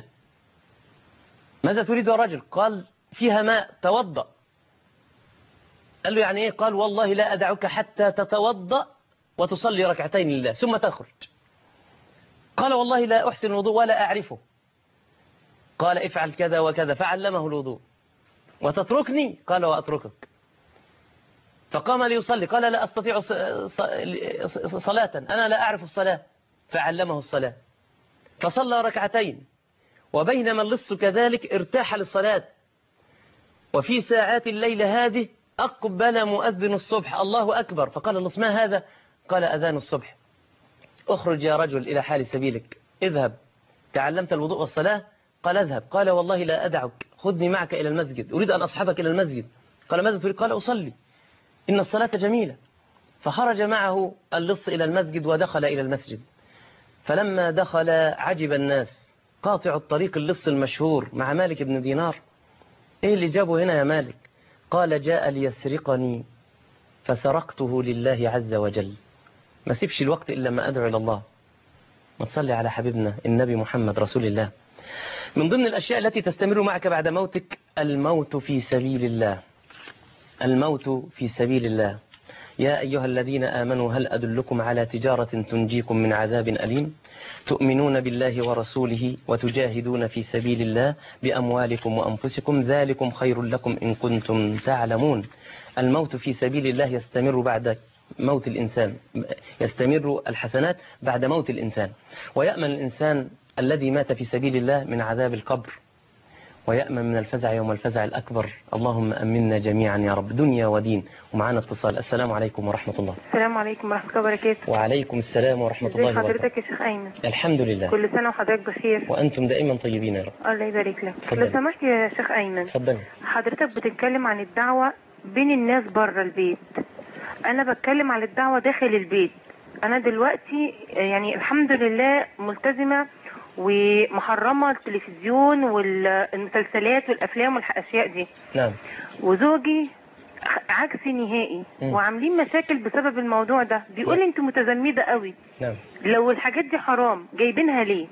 ماذا تريد يا رجل؟ قال فيها ماء توضأ. قال له يعني إيه؟ قال والله لا أدعك حتى تتوضأ وتصلي ركعتين لله ثم تخرج. قال والله لا أحسن الوضوء ولا أعرفه. قال افعل كذا وكذا، فعلمه الوضوء. وتتركني؟ قال وأتركك. فقام ليصلي، قال لا أستطيع صلاة، أنا لا أعرف الصلاة، فعلمه الصلاة فصلى ركعتين. وبينما اللص كذلك ارتاح للصلاة، وفي ساعات الليل هذه أقبل مؤذن الصبح الله أكبر، فقال اللص ما هذا؟ قال أذان الصبح. اخرج يا رجل إلى حال سبيلك، اذهب، تعلمت الوضوء والصلاة؟ قال اذهب. قال والله لا أدعك، خذني معك إلى المسجد، أريد أن أصحبك إلى المسجد. قال ماذا تريد؟ قال أصلي، إن الصلاة جميلة. فخرج معه اللص إلى المسجد ودخل إلى المسجد. فلما دخل عجب الناس، قاطع الطريق اللص المشهور مع مالك بن دينار. إيه اللي جابه هنا يا مالك؟ قال جاء ليسرقني فسرقته لله عز وجل. ما سيبش الوقت إلا ما أدعو إلى الله. ما تصلي على حبيبنا النبي محمد رسول الله. من ضمن الأشياء التي تستمر معك بعد موتك الموت في سبيل الله. الموت في سبيل الله. يا أيها الذين آمنوا هل أدلكم على تجارة تنجيكم من عذاب أليم؟ تؤمنون بالله ورسوله وتجاهدون في سبيل الله بأموالكم وأنفسكم ذلكم خير لكم إن كنتم تعلمون. الموت في سبيل الله يستمر بعد موت الإنسان، يستمر الحسنات بعد موت الإنسان. ويأمن الإنسان الذي مات في سبيل الله من عذاب القبر، ويأمن من الفزع يوم الفزع الأكبر. اللهم أمنا جميعا يا رب دنيا ودين. ومعنا اتصال. السلام عليكم ورحمة الله. السلام عليكم ورحمة الله وبركاته. وعليكم السلام ورحمة الله وبركاته. حضرتك يا شيخ أيمن؟ الحمد لله. كل سنة وحضرتك بخير. وأنتم دائما طيبين يا رب. الله يبارك لك. فضل. لو سمحت يا شيخ أيمن. تفضل. حضرتك بتتكلم عن الدعوة بين الناس بره البيت، أنا بتكلم عن الدعوة داخل البيت. أنا دلوقتي يعني الحمد لله ملتزمة ومحرمة التلفزيون والمسلسلات والأفلام والأشياء دي. نعم. وزوجي عكسي نهائي م. وعاملين مشاكل بسبب الموضوع ده. بيقول انتوا متزمدة قوي. نعم. لو الحاجات دي حرام جايبينها ليه؟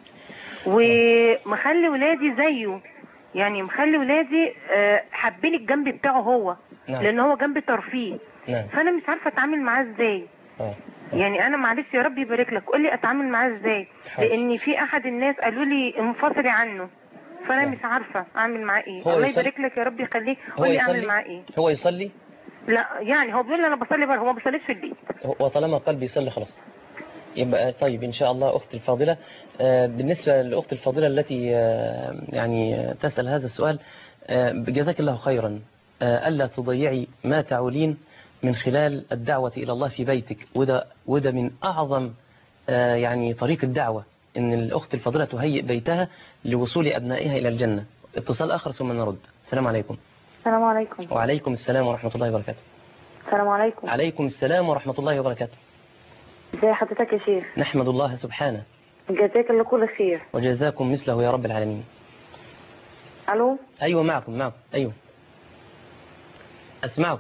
ومخلي ولادي زيه، يعني مخلي ولادي حابين الجنب بتاعه هو. نعم. لان هو جنب ترفيه. نعم. فانا مش عارفة اتعامل معاه ازاي. أوه. يعني انا معلش يا رب يبارك لك قول لي اتعامل معاه ازاي، لان في احد الناس قالوا لي انفصلي عنه، فانا مش عارفه اعمل معاه ايه. الله يبارك لك يا رب يخليك قول لي اعمل معاه ايه. هو يصلي؟ لا يعني هو بيقول لي انا بصلي بره، هو ما بيصليش في البيت. وطالما قال بيصلي خلاص يبقى طيب ان شاء الله. اختي الفاضله، بالنسبه لاختي الفاضله التي يعني تسال هذا السؤال، جزاك الله خيرا. الا تضيعي ما تعولين من خلال الدعوة إلى الله في بيتك، وده, وده من أعظم يعني طريق الدعوة، إن الأخت الفاضلة تهيئ بيتها لوصول أبنائها إلى الجنة. اتصال آخر ثم نرد. السلام عليكم. السلام عليكم. وعليكم السلام ورحمة الله وبركاته. السلام عليكم. عليكم السلام ورحمة الله وبركاته. ازي حضرتك يا شيخ؟ نحمد الله سبحانه. جزاك الله كل خير. وجزاكم مثله يا رب العالمين. ألو. أيوة معكم معكم أيوة أسمعك.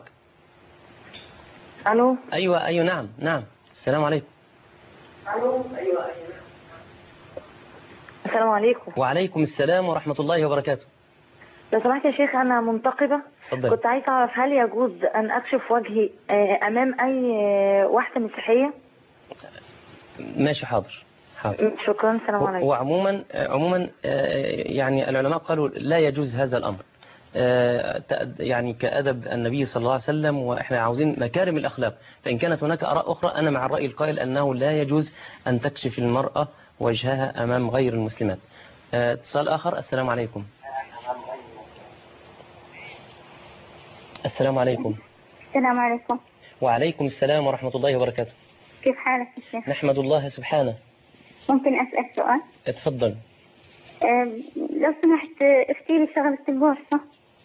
ألو. أيوة أيوة نعم نعم. السلام عليكم. ألو. أيوة أيوة. السلام عليكم. وعليكم السلام ورحمة الله وبركاته. لو سمحت يا شيخ أنا منتقبة. فضل. كنت عايزة أعرف هل يجوز أن أكشف وجهي أمام أي واحدة مسيحية؟ ماشي حاضر حاضر. شكرا. السلام عليكم. وعموما عموما يعني العلماء قالوا لا يجوز هذا الأمر. يعني كأدب النبي صلى الله عليه وسلم، وإحنا عاوزين مكارم الأخلاق. فإن كانت هناك آراء أخرى أنا مع الرأي القائل أنه لا يجوز أن تكشف المرأة وجهها أمام غير المسلمات. اتصال آخر. السلام عليكم. السلام عليكم. السلام عليكم. وعليكم السلام ورحمة الله وبركاته. كيف حالك يا شيخ؟ نحمد الله سبحانه. ممكن أسأل سؤال؟ اتفضل. أه لو سمحت افتي لي شغلة البورصة.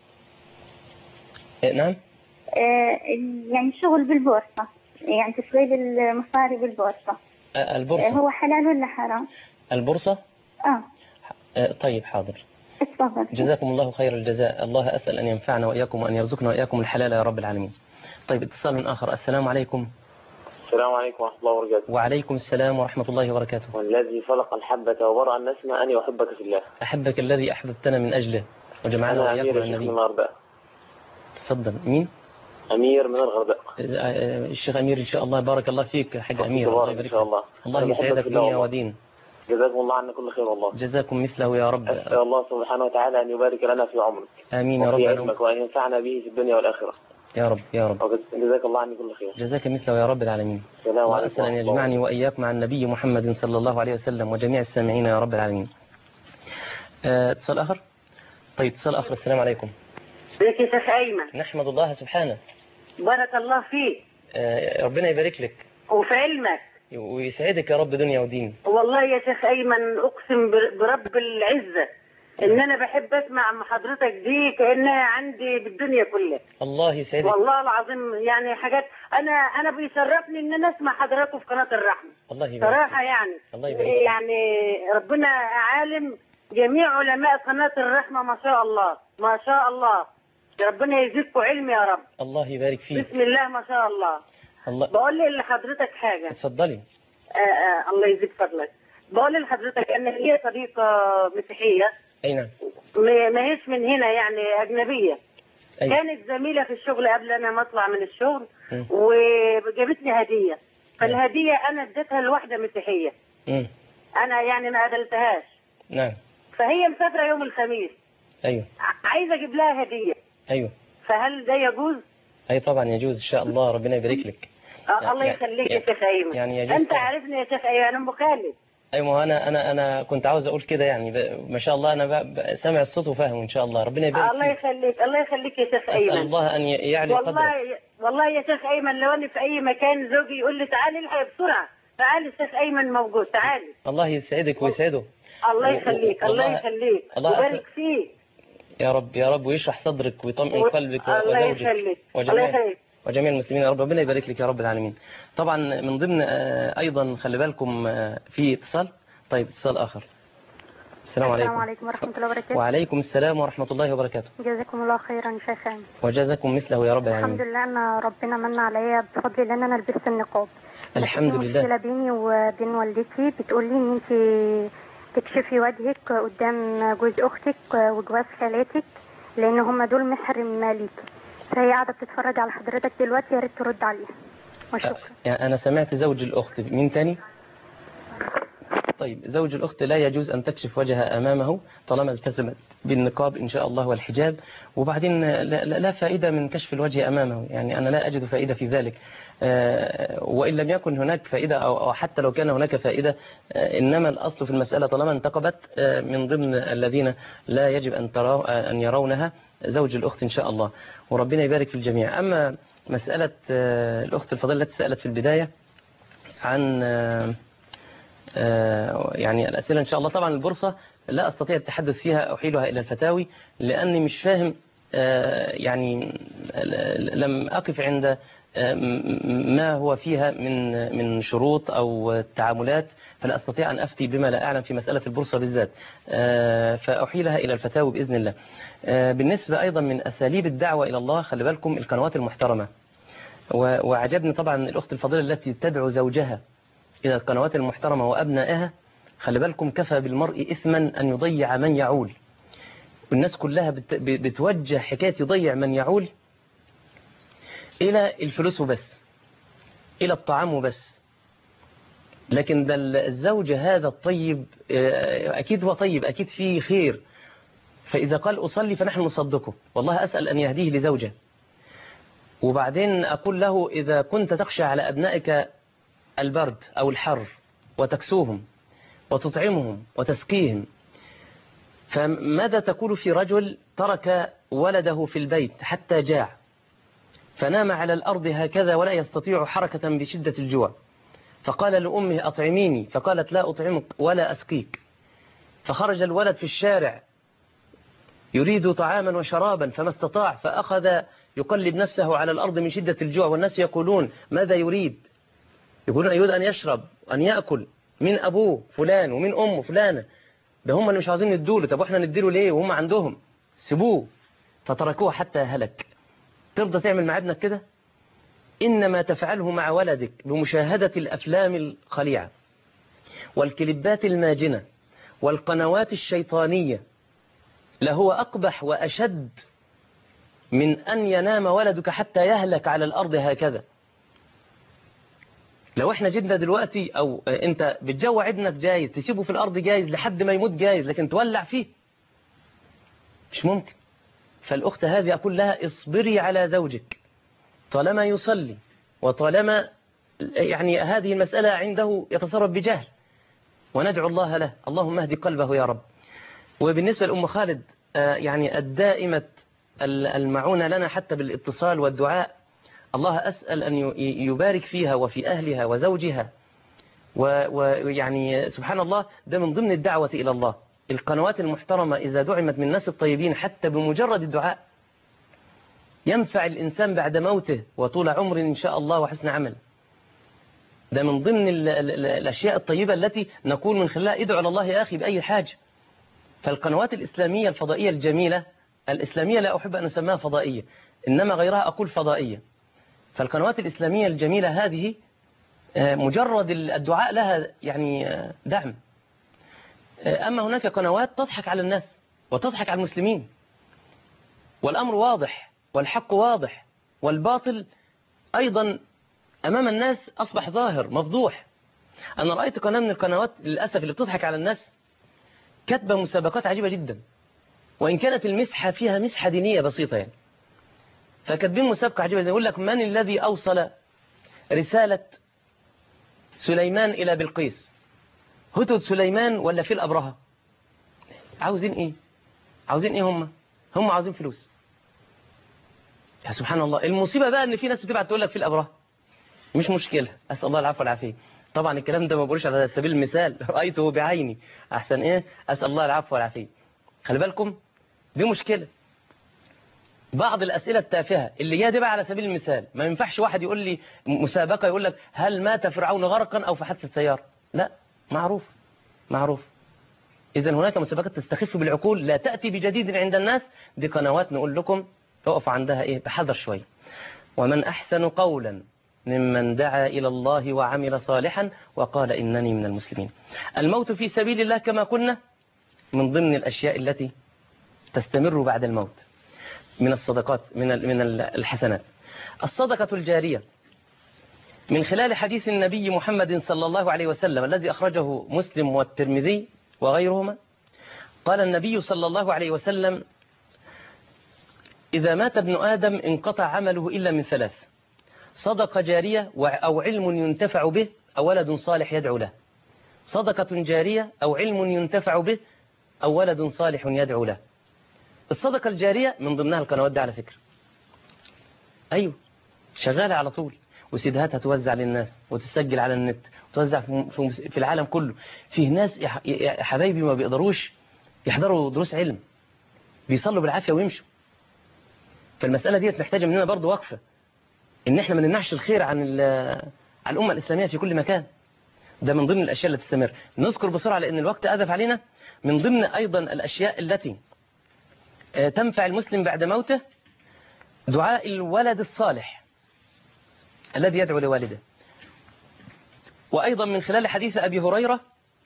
اه نعم. أه يعني شغل بالبورصة، يعني تشغيل المصاري بالبورصة. اه البورصة. أه هو حلال ولا حرام؟ البورصة؟ اه, اه طيب حاضر. اتفضل. جزاكم الله خير الجزاء. الله أسأل أن ينفعنا وإياكم وأن يرزقنا وإياكم الحلال يا رب العالمين. طيب اتصال من آخر. السلام عليكم. السلام عليكم ورحمة الله وبركاته. وعليكم السلام ورحمة الله وبركاته. والذي فلق الحبة وبرأ النسمة أني أحبك في الله. أحبك الذي أحببتنا من أجله وجمعنا وإياكم أنا النبي. أمير من الغردقة. تفضل. مين؟ أمير من الغردقة. الشيخ أمير إن شاء الله. بارك الله فيك حاج أمير. الله يبارك إن شاء الله. الله يسعدك دنيا ودين. جزاكم الله عنا كل خير والله. جزاكم مثله يا رب. أسأل الله سبحانه وتعالى أن يبارك لنا في عمرك. آمين يا رب. وفي علمك وأن ينفعنا به في الدنيا والآخرة. يا رب يا رب. جزاك الله عني كل خير. جزاك مثله يا رب العالمين. السلام عليكم. وأسأل أن يجمعني وإياك مع النبي محمد صلى الله عليه وسلم وجميع السامعين يا رب العالمين. اتصال آخر. طيب اتصال آخر. السلام عليكم. ازيك يا شيخ أيمن؟ نحمد الله سبحانه. بارك الله فيك. آه ربنا يبارك لك وفي علمك ويسعدك يا رب دنيا ودين. والله يا شيخ أيمن أقسم برب العزة إن أنا بحب أسمع مع حضرتك دي كأنها عندي بالدنيا كلها. الله يسعدك. والله العظيم يعني حاجات أنا أنا بيشرفني إن أنا أسمع حضراتكم في قناة الرحمة. الله يبارك. صراحة يعني. الله يبارك. يعني ربنا عالم، جميع علماء قناة الرحمة ما شاء الله ما شاء الله. ربنا يزيدكم علم يا رب. الله يبارك فيك. بسم الله ما شاء الله. الله. بقول لي لحضرتك حاجة. اتفضلي. آه آه الله يزيد فضلك. بقول لحضرتك أن هي صديقة مسيحية. أي نعم. ما هيش من هنا يعني أجنبية. أي. كانت زميلة في الشغل قبل أنا ما أطلع من الشغل م. وجابت لي هدية. فالهدية أنا اديتها لواحدة مسيحية. م. أنا يعني ما قابلتهاش. نعم. فهي مسافرة يوم الخميس. أيوه. عايزة أجيب لها هدية. أيوه. فهل ده يجوز؟ أي طبعا يجوز إن شاء الله. ربنا يبارك لك. آه يعني الله يخليك يا شيخ أيمن. يعني يجوز. أنت عارفني يا شيخ أيمن أنا مخالف. ايوه انا انا انا كنت عاوز اقول كده يعني ما شاء الله انا سامع الصوت وفاهمه ان شاء الله. ربنا يبارك الله فيك. يخليك الله يخليك يا شيخ ايمن. اسال الله ان يعلي قدرك. والله والله يا شيخ ايمن لو انا في اي مكان زوجي يقول لي تعالي الحق بسرعه تعالي الشيخ ايمن موجود تعالي. الله يسعدك ويسعده. الله يخليك الله يخليك ويبارك فيك يا رب يا رب ويشرح صدرك ويطمئن قلبك وزوجك وجميع وجميع المسلمين يا رب. ربنا يبارك لك يا رب العالمين. طبعا من ضمن ايضا خلي بالكم في اتصال. طيب اتصال آخر. السلام عليكم. السلام عليكم ورحمة الله وبركاته. وعليكم السلام ورحمة الله وبركاته. جزاكم الله خيرا شيخان. وجزاكم مثله يا رب العالمين. الحمد لله أن ربنا من عليا بفضل ان انا لبست النقاب. الحمد لله. مشكلة بيني وبين والدتي بتقول لي ان انت تكشفي وجهك قدام جوز اختك وجواز خالاتك لان هم دول محرم ليك. فهي قاعدة بتتفرج على حضرتك دلوقتي يا ريت ترد عليها. وشكرا. يعني انا سمعت زوج الاخت. مين تاني؟ طيب زوج الأخت لا يجوز أن تكشف وجهها أمامه طالما التزمت بالنقاب إن شاء الله والحجاب. وبعدين لا, لا فائدة من كشف الوجه أمامه. يعني أنا لا أجد فائدة في ذلك. وإن لم يكن هناك فائدة أو حتى لو كان هناك فائدة إنما الأصل في المسألة طالما انتقبت من ضمن الذين لا يجب أن, تروا أن يرونها زوج الأخت إن شاء الله. وربنا يبارك في الجميع. أما مسألة الأخت الفضيلة التي سألت في البداية عن يعني الأسئلة إن شاء الله. طبعا البورصة لا أستطيع التحدث فيها أحيلها إلى الفتاوي لأني مش فاهم يعني لم أقف عند ما هو فيها من من شروط أو تعاملات فلا أستطيع أن أفتي بما لا أعلم في مسألة البورصة بالذات فأحيلها إلى الفتاوي بإذن الله. بالنسبة أيضا من أساليب الدعوة إلى الله خلي بالكم القنوات المحترمة. وعجبني طبعا الأخت الفضيلة التي تدعو زوجها إلى القنوات المحترمة وأبنائها. خلي بالكم كفى بالمرء إثما أن يضيع من يعول. والناس كلها بتوجه حكاية يضيع من يعول إلى الفلوس وبس إلى الطعام وبس. لكن ده الزوج هذا الطيب أكيد هو طيب أكيد فيه خير فإذا قال أصلي فنحن نصدقه، والله أسأل أن يهديه لزوجه. وبعدين أقول له إذا كنت تخشى على أبنائك البرد أو الحر وتكسوهم وتطعمهم وتسقيهم، فماذا تقول في رجل ترك ولده في البيت حتى جاع فنام على الأرض هكذا ولا يستطيع حركة بشدة الجوع، فقال لأمه أطعميني، فقالت لا أطعمك ولا أسقيك، فخرج الولد في الشارع يريد طعاما وشرابا فما استطاع، فأخذ يقلب نفسه على الأرض من شدة الجوع، والناس يقولون ماذا يريد؟ يقولون يريد أن يشرب أن يأكل من أبوه فلان ومن أمه فلانة، ده هم اللي مش عاوزين ندوله، طب وإحنا نديله ليه وهم عندهم؟ سيبوه. فتركوه حتى هلك. ترضى تعمل مع ابنك كده؟ إنما تفعله مع ولدك بمشاهدة الأفلام الخليعة والكليبات الماجنة والقنوات الشيطانية لهو أقبح وأشد من أن ينام ولدك حتى يهلك على الأرض هكذا. لو احنا جبنا دلوقتي أو أنت بتجوع ابنك جايز، تسيبه في الأرض جايز لحد ما يموت جايز، لكن تولع فيه مش ممكن. فالأخت هذه أقول لها اصبري على زوجك طالما يصلي وطالما يعني هذه المسألة عنده يتصرف بجهل، وندعو الله له، اللهم اهدي قلبه يا رب. وبالنسبة لأم خالد يعني الدائمة المعونة لنا حتى بالاتصال والدعاء، الله أسأل أن يبارك فيها وفي أهلها وزوجها، ويعني سبحان الله ده من ضمن الدعوة إلى الله. القنوات المحترمة إذا دعمت من الناس الطيبين حتى بمجرد الدعاء ينفع الإنسان بعد موته وطول عمر إن شاء الله وحسن عمل. ده من ضمن ال ال ال الأشياء الطيبة التي نقول من خلالها ادعو الله يا أخي بأي حاجة. فالقنوات الإسلامية الفضائية الجميلة، الإسلامية لا أحب أن أسميها فضائية إنما غيرها أقول فضائية، فالقنوات الإسلامية الجميلة هذه مجرد الدعاء لها يعني دعم. أما هناك قنوات تضحك على الناس وتضحك على المسلمين، والأمر واضح والحق واضح والباطل أيضا أمام الناس أصبح ظاهر مفضوح. أنا رأيت قناة من القنوات للأسف اللي بتضحك على الناس كتبة مسابقات عجيبة جدا، وإن كانت المسحة فيها مسحة دينية بسيطة يعني، فكاتبين مسابقة عجيبة يقول لك من الذي أوصل رسالة سليمان إلى بلقيس، هدهد سليمان ولا فيل أبرهة؟ عاوزين إيه؟ عاوزين إيه هم؟ هم عاوزين فلوس. يا سبحان الله. المصيبة بقى إن في ناس بتبعت تقول لك فيل أبرهة، مش مشكلة، أسأل الله العفو والعافية. طبعا الكلام ده ما بقولش على سبيل المثال، رأيته بعيني، أحسن إيه؟ أسأل الله العفو والعافية. خلي بالكم دي مشكلة. بعض الأسئلة التافهة اللي جايه دي بقى على سبيل المثال، ما ينفعش واحد يقول لي مسابقة يقول لك هل مات فرعون غرقا أو في حادثة سيارة؟ لا، معروف معروف. إذا هناك مسابقات تستخف بالعقول لا تأتي بجديد عند الناس، دي قنوات نقول لكم اقف عندها إيه بحذر شوي. ومن أحسن قولا ممن دعا إلى الله وعمل صالحا وقال إنني من المسلمين. الموت في سبيل الله كما كنا من ضمن الأشياء التي تستمر بعد الموت من الصدقات من من الحسنات. الصدقة الجارية من خلال حديث النبي محمد صلى الله عليه وسلم الذي أخرجه مسلم والترمذي وغيرهما، قال النبي صلى الله عليه وسلم إذا مات ابن آدم انقطع عمله إلا من ثلاث: صدقة جارية أو علم ينتفع به أو ولد صالح يدعو له. صدقة جارية أو علم ينتفع به أو ولد صالح يدعو له. الصدقة الجارية من ضمنها القنوات دي على فكرة، أيوة شغالة على طول، وسيدهاتها توزع للناس وتسجل على النت وتوزع في العالم كله. فيه ناس يا حبايبي ما بيقدروش يحضروا دروس علم، بيصلوا بالعافية ويمشوا. فالمسألة دي محتاجة مننا برضو وقفة، إن إحنا ما نمنعش الخير عن عن الأمة الإسلامية في كل مكان. ده من ضمن الأشياء اللي تستمر. نذكر بسرعة لأن الوقت أذف علينا. من ضمن أيضا الأشياء التي تنفع المسلم بعد موته دعاء الولد الصالح الذي يدعو لوالده. وأيضا من خلال حديث أبي هريرة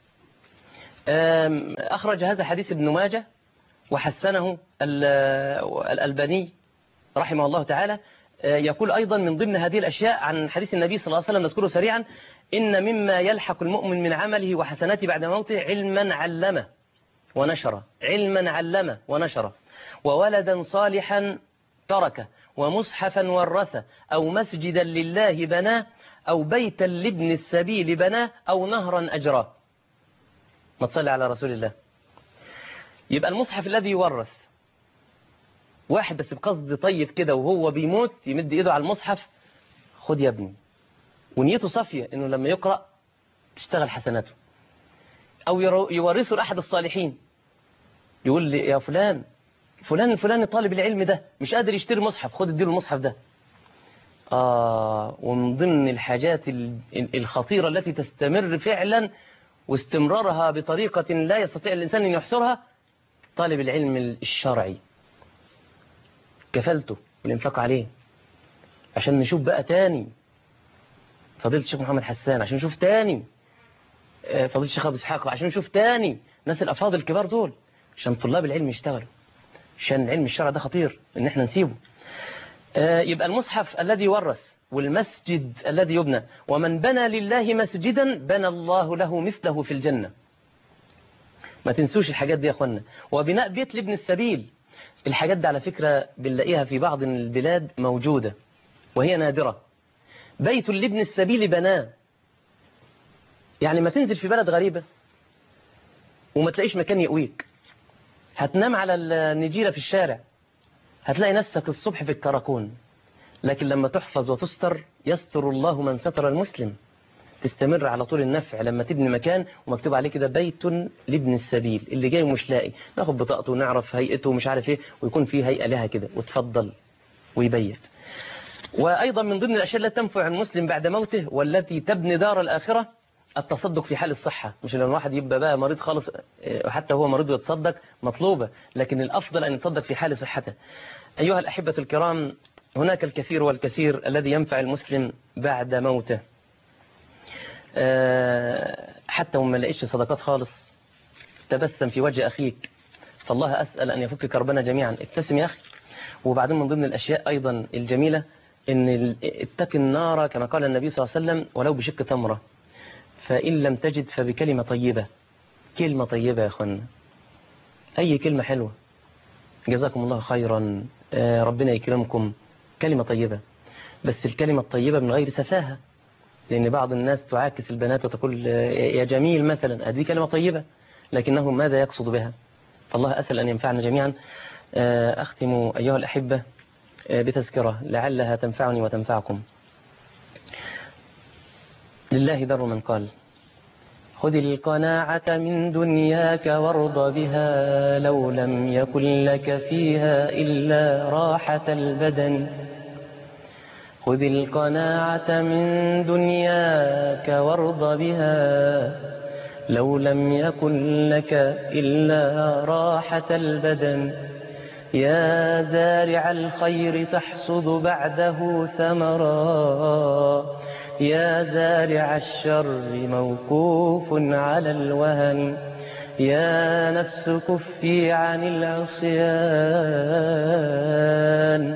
أخرج هذا حديث ابن ماجه وحسنه الألباني رحمه الله تعالى، يقول أيضا من ضمن هذه الأشياء عن حديث النبي صلى الله عليه وسلم نذكره سريعا: إن مما يلحق المؤمن من عمله وحسناته بعد موته علما علمه ونشره، علما علمه ونشره، وولدا صالحا تركه، ومصحفا ورثه، أو مسجدا لله بناه، أو بيتا لابن السبيل بناه، أو نهرا أجراه. ما تصلي على رسول الله. يبقى المصحف الذي يورث، واحد بس بقصد طيب كده وهو بيموت يمد ايده على المصحف، خد يا ابني، ونيته صافية انه لما يقرأ تشتغل حسناته. او يورثه لأحد الصالحين، يقول لي يا فلان فلان الفلاني طالب العلم ده مش قادر يشتري مصحف، خد اديله المصحف ده. آه ومن ضمن الحاجات الخطيرة التي تستمر فعلا واستمرارها بطريقة لا يستطيع الإنسان أن يحصرها، طالب العلم الشرعي، كفلته والإنفاق عليه. عشان نشوف بقى تاني فضيلة الشيخ محمد حسان، عشان نشوف تاني فضيلة الشيخ أبو إسحاق، عشان نشوف تاني ناس الأفاضل الكبار دول، عشان طلاب العلم يشتغلوا، عشان علم الشرع ده خطير إن احنا نسيبه. يبقى المصحف الذي يورث، والمسجد الذي يبنى، ومن بنى لله مسجدا بنى الله له مثله في الجنة. ما تنسوش الحاجات دي يا أخوانا. وبناء بيت لابن السبيل، الحاجات دي على فكرة بنلاقيها في بعض البلاد موجودة وهي نادرة. بيت لابن السبيل بناه، يعني ما تنزل في بلد غريبة وما تلاقيش مكان يقويك، هتنام على النجيلة في الشارع، هتلاقي نفسك الصبح في الكراكون. لكن لما تحفظ وتستر يستر الله من ستر المسلم، تستمر على طول النفع. لما تبني مكان ومكتوب عليه كده بيت لابن السبيل، اللي جاي ومش لاقي ناخد بطاقته ونعرف هيئته ومش عارف ايه، ويكون فيه هيئة لها كده وتفضل ويبيت. وأيضا من ضمن الأشياء التي تنفع المسلم بعد موته والتي تبني دار الآخرة التصدق في حال الصحة. مش لما الواحد يبقى بقى مريض خالص، حتى هو مريض يتصدق مطلوبة، لكن الأفضل أن يتصدق في حال صحته. أيها الأحبة الكرام، هناك الكثير والكثير الذي ينفع المسلم بعد موته. حتى وما لقيتش صدقات خالص، تبسم في وجه أخيك، فالله أسأل أن يفك كربنا جميعا. ابتسم يا أخي. وبعدين من ضمن الأشياء أيضا الجميلة أن اتق النار كما قال النبي صلى الله عليه وسلم ولو بشق تمرة، فإن لم تجد فبكلمة طيبة. كلمة طيبة يا أخوانا، أي كلمة حلوة، جزاكم الله خيرا، ربنا يكرمكم، كلمة طيبة. بس الكلمة الطيبة من غير سفاهة، لأن بعض الناس تعاكس البنات وتقول يا جميل مثلا، هذه كلمة طيبة لكنه ماذا يقصد بها؟ فالله أسأل أن ينفعنا جميعا. أختم أيها الأحبة بتذكرة لعلها تنفعني وتنفعكم. لله در من قال: خذ القناعة من دنياك وارض بها، لو لم يكن لك فيها إلا راحة البدن. خذ القناعة من دنياك وارض بها، لو لم يكن لك إلا راحة البدن. يا زارع الخير تحصد بعده ثمرا، يا زارع الشر موقوف على الوهن. يا نفس كفي عن العصيان،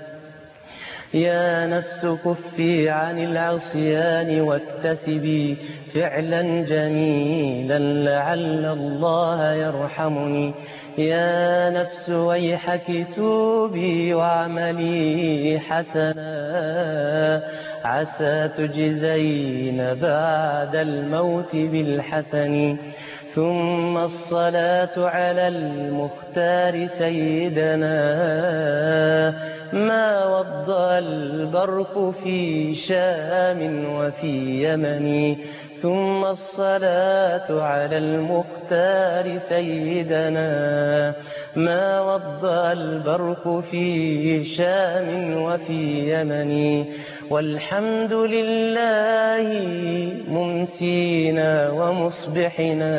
يا نفس كفي عن العصيان واكتسبي فعلا جميلا لعل الله يرحمني. يا نفس ويحك توبي واعملي حسنا، عسى تجزين بعد الموت بالحسن. ثم الصلاة على المختار سيدنا، ما وضى البرق في شام وفي يمن. ثم الصلاة على المختار سيدنا، ما وضى البرق في شام وفي يمن. والحمد لله ممسينا ومصبحنا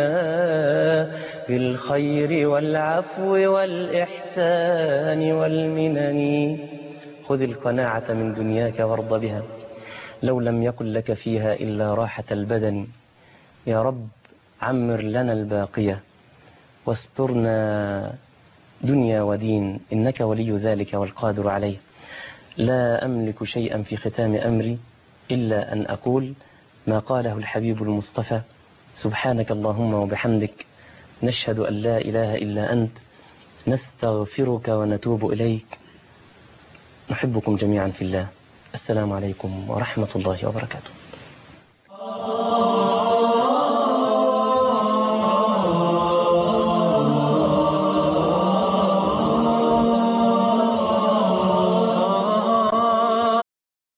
بالخير والعفو والإحسان والمنن. خذ القناعة من دنياك وارض بها، لو لم يكن لك فيها إلا راحة البدن. يا رب عمر لنا الباقية واسترنا دنيا ودين، إنك ولي ذلك والقادر عليه. لا أملك شيئا في ختام أمري إلا أن أقول ما قاله الحبيب المصطفى: سبحانك اللهم وبحمدك، نشهد أن لا إله إلا أنت، نستغفرك ونتوب إليك. نحبكم جميعا في الله. السلام عليكم ورحمة الله وبركاته.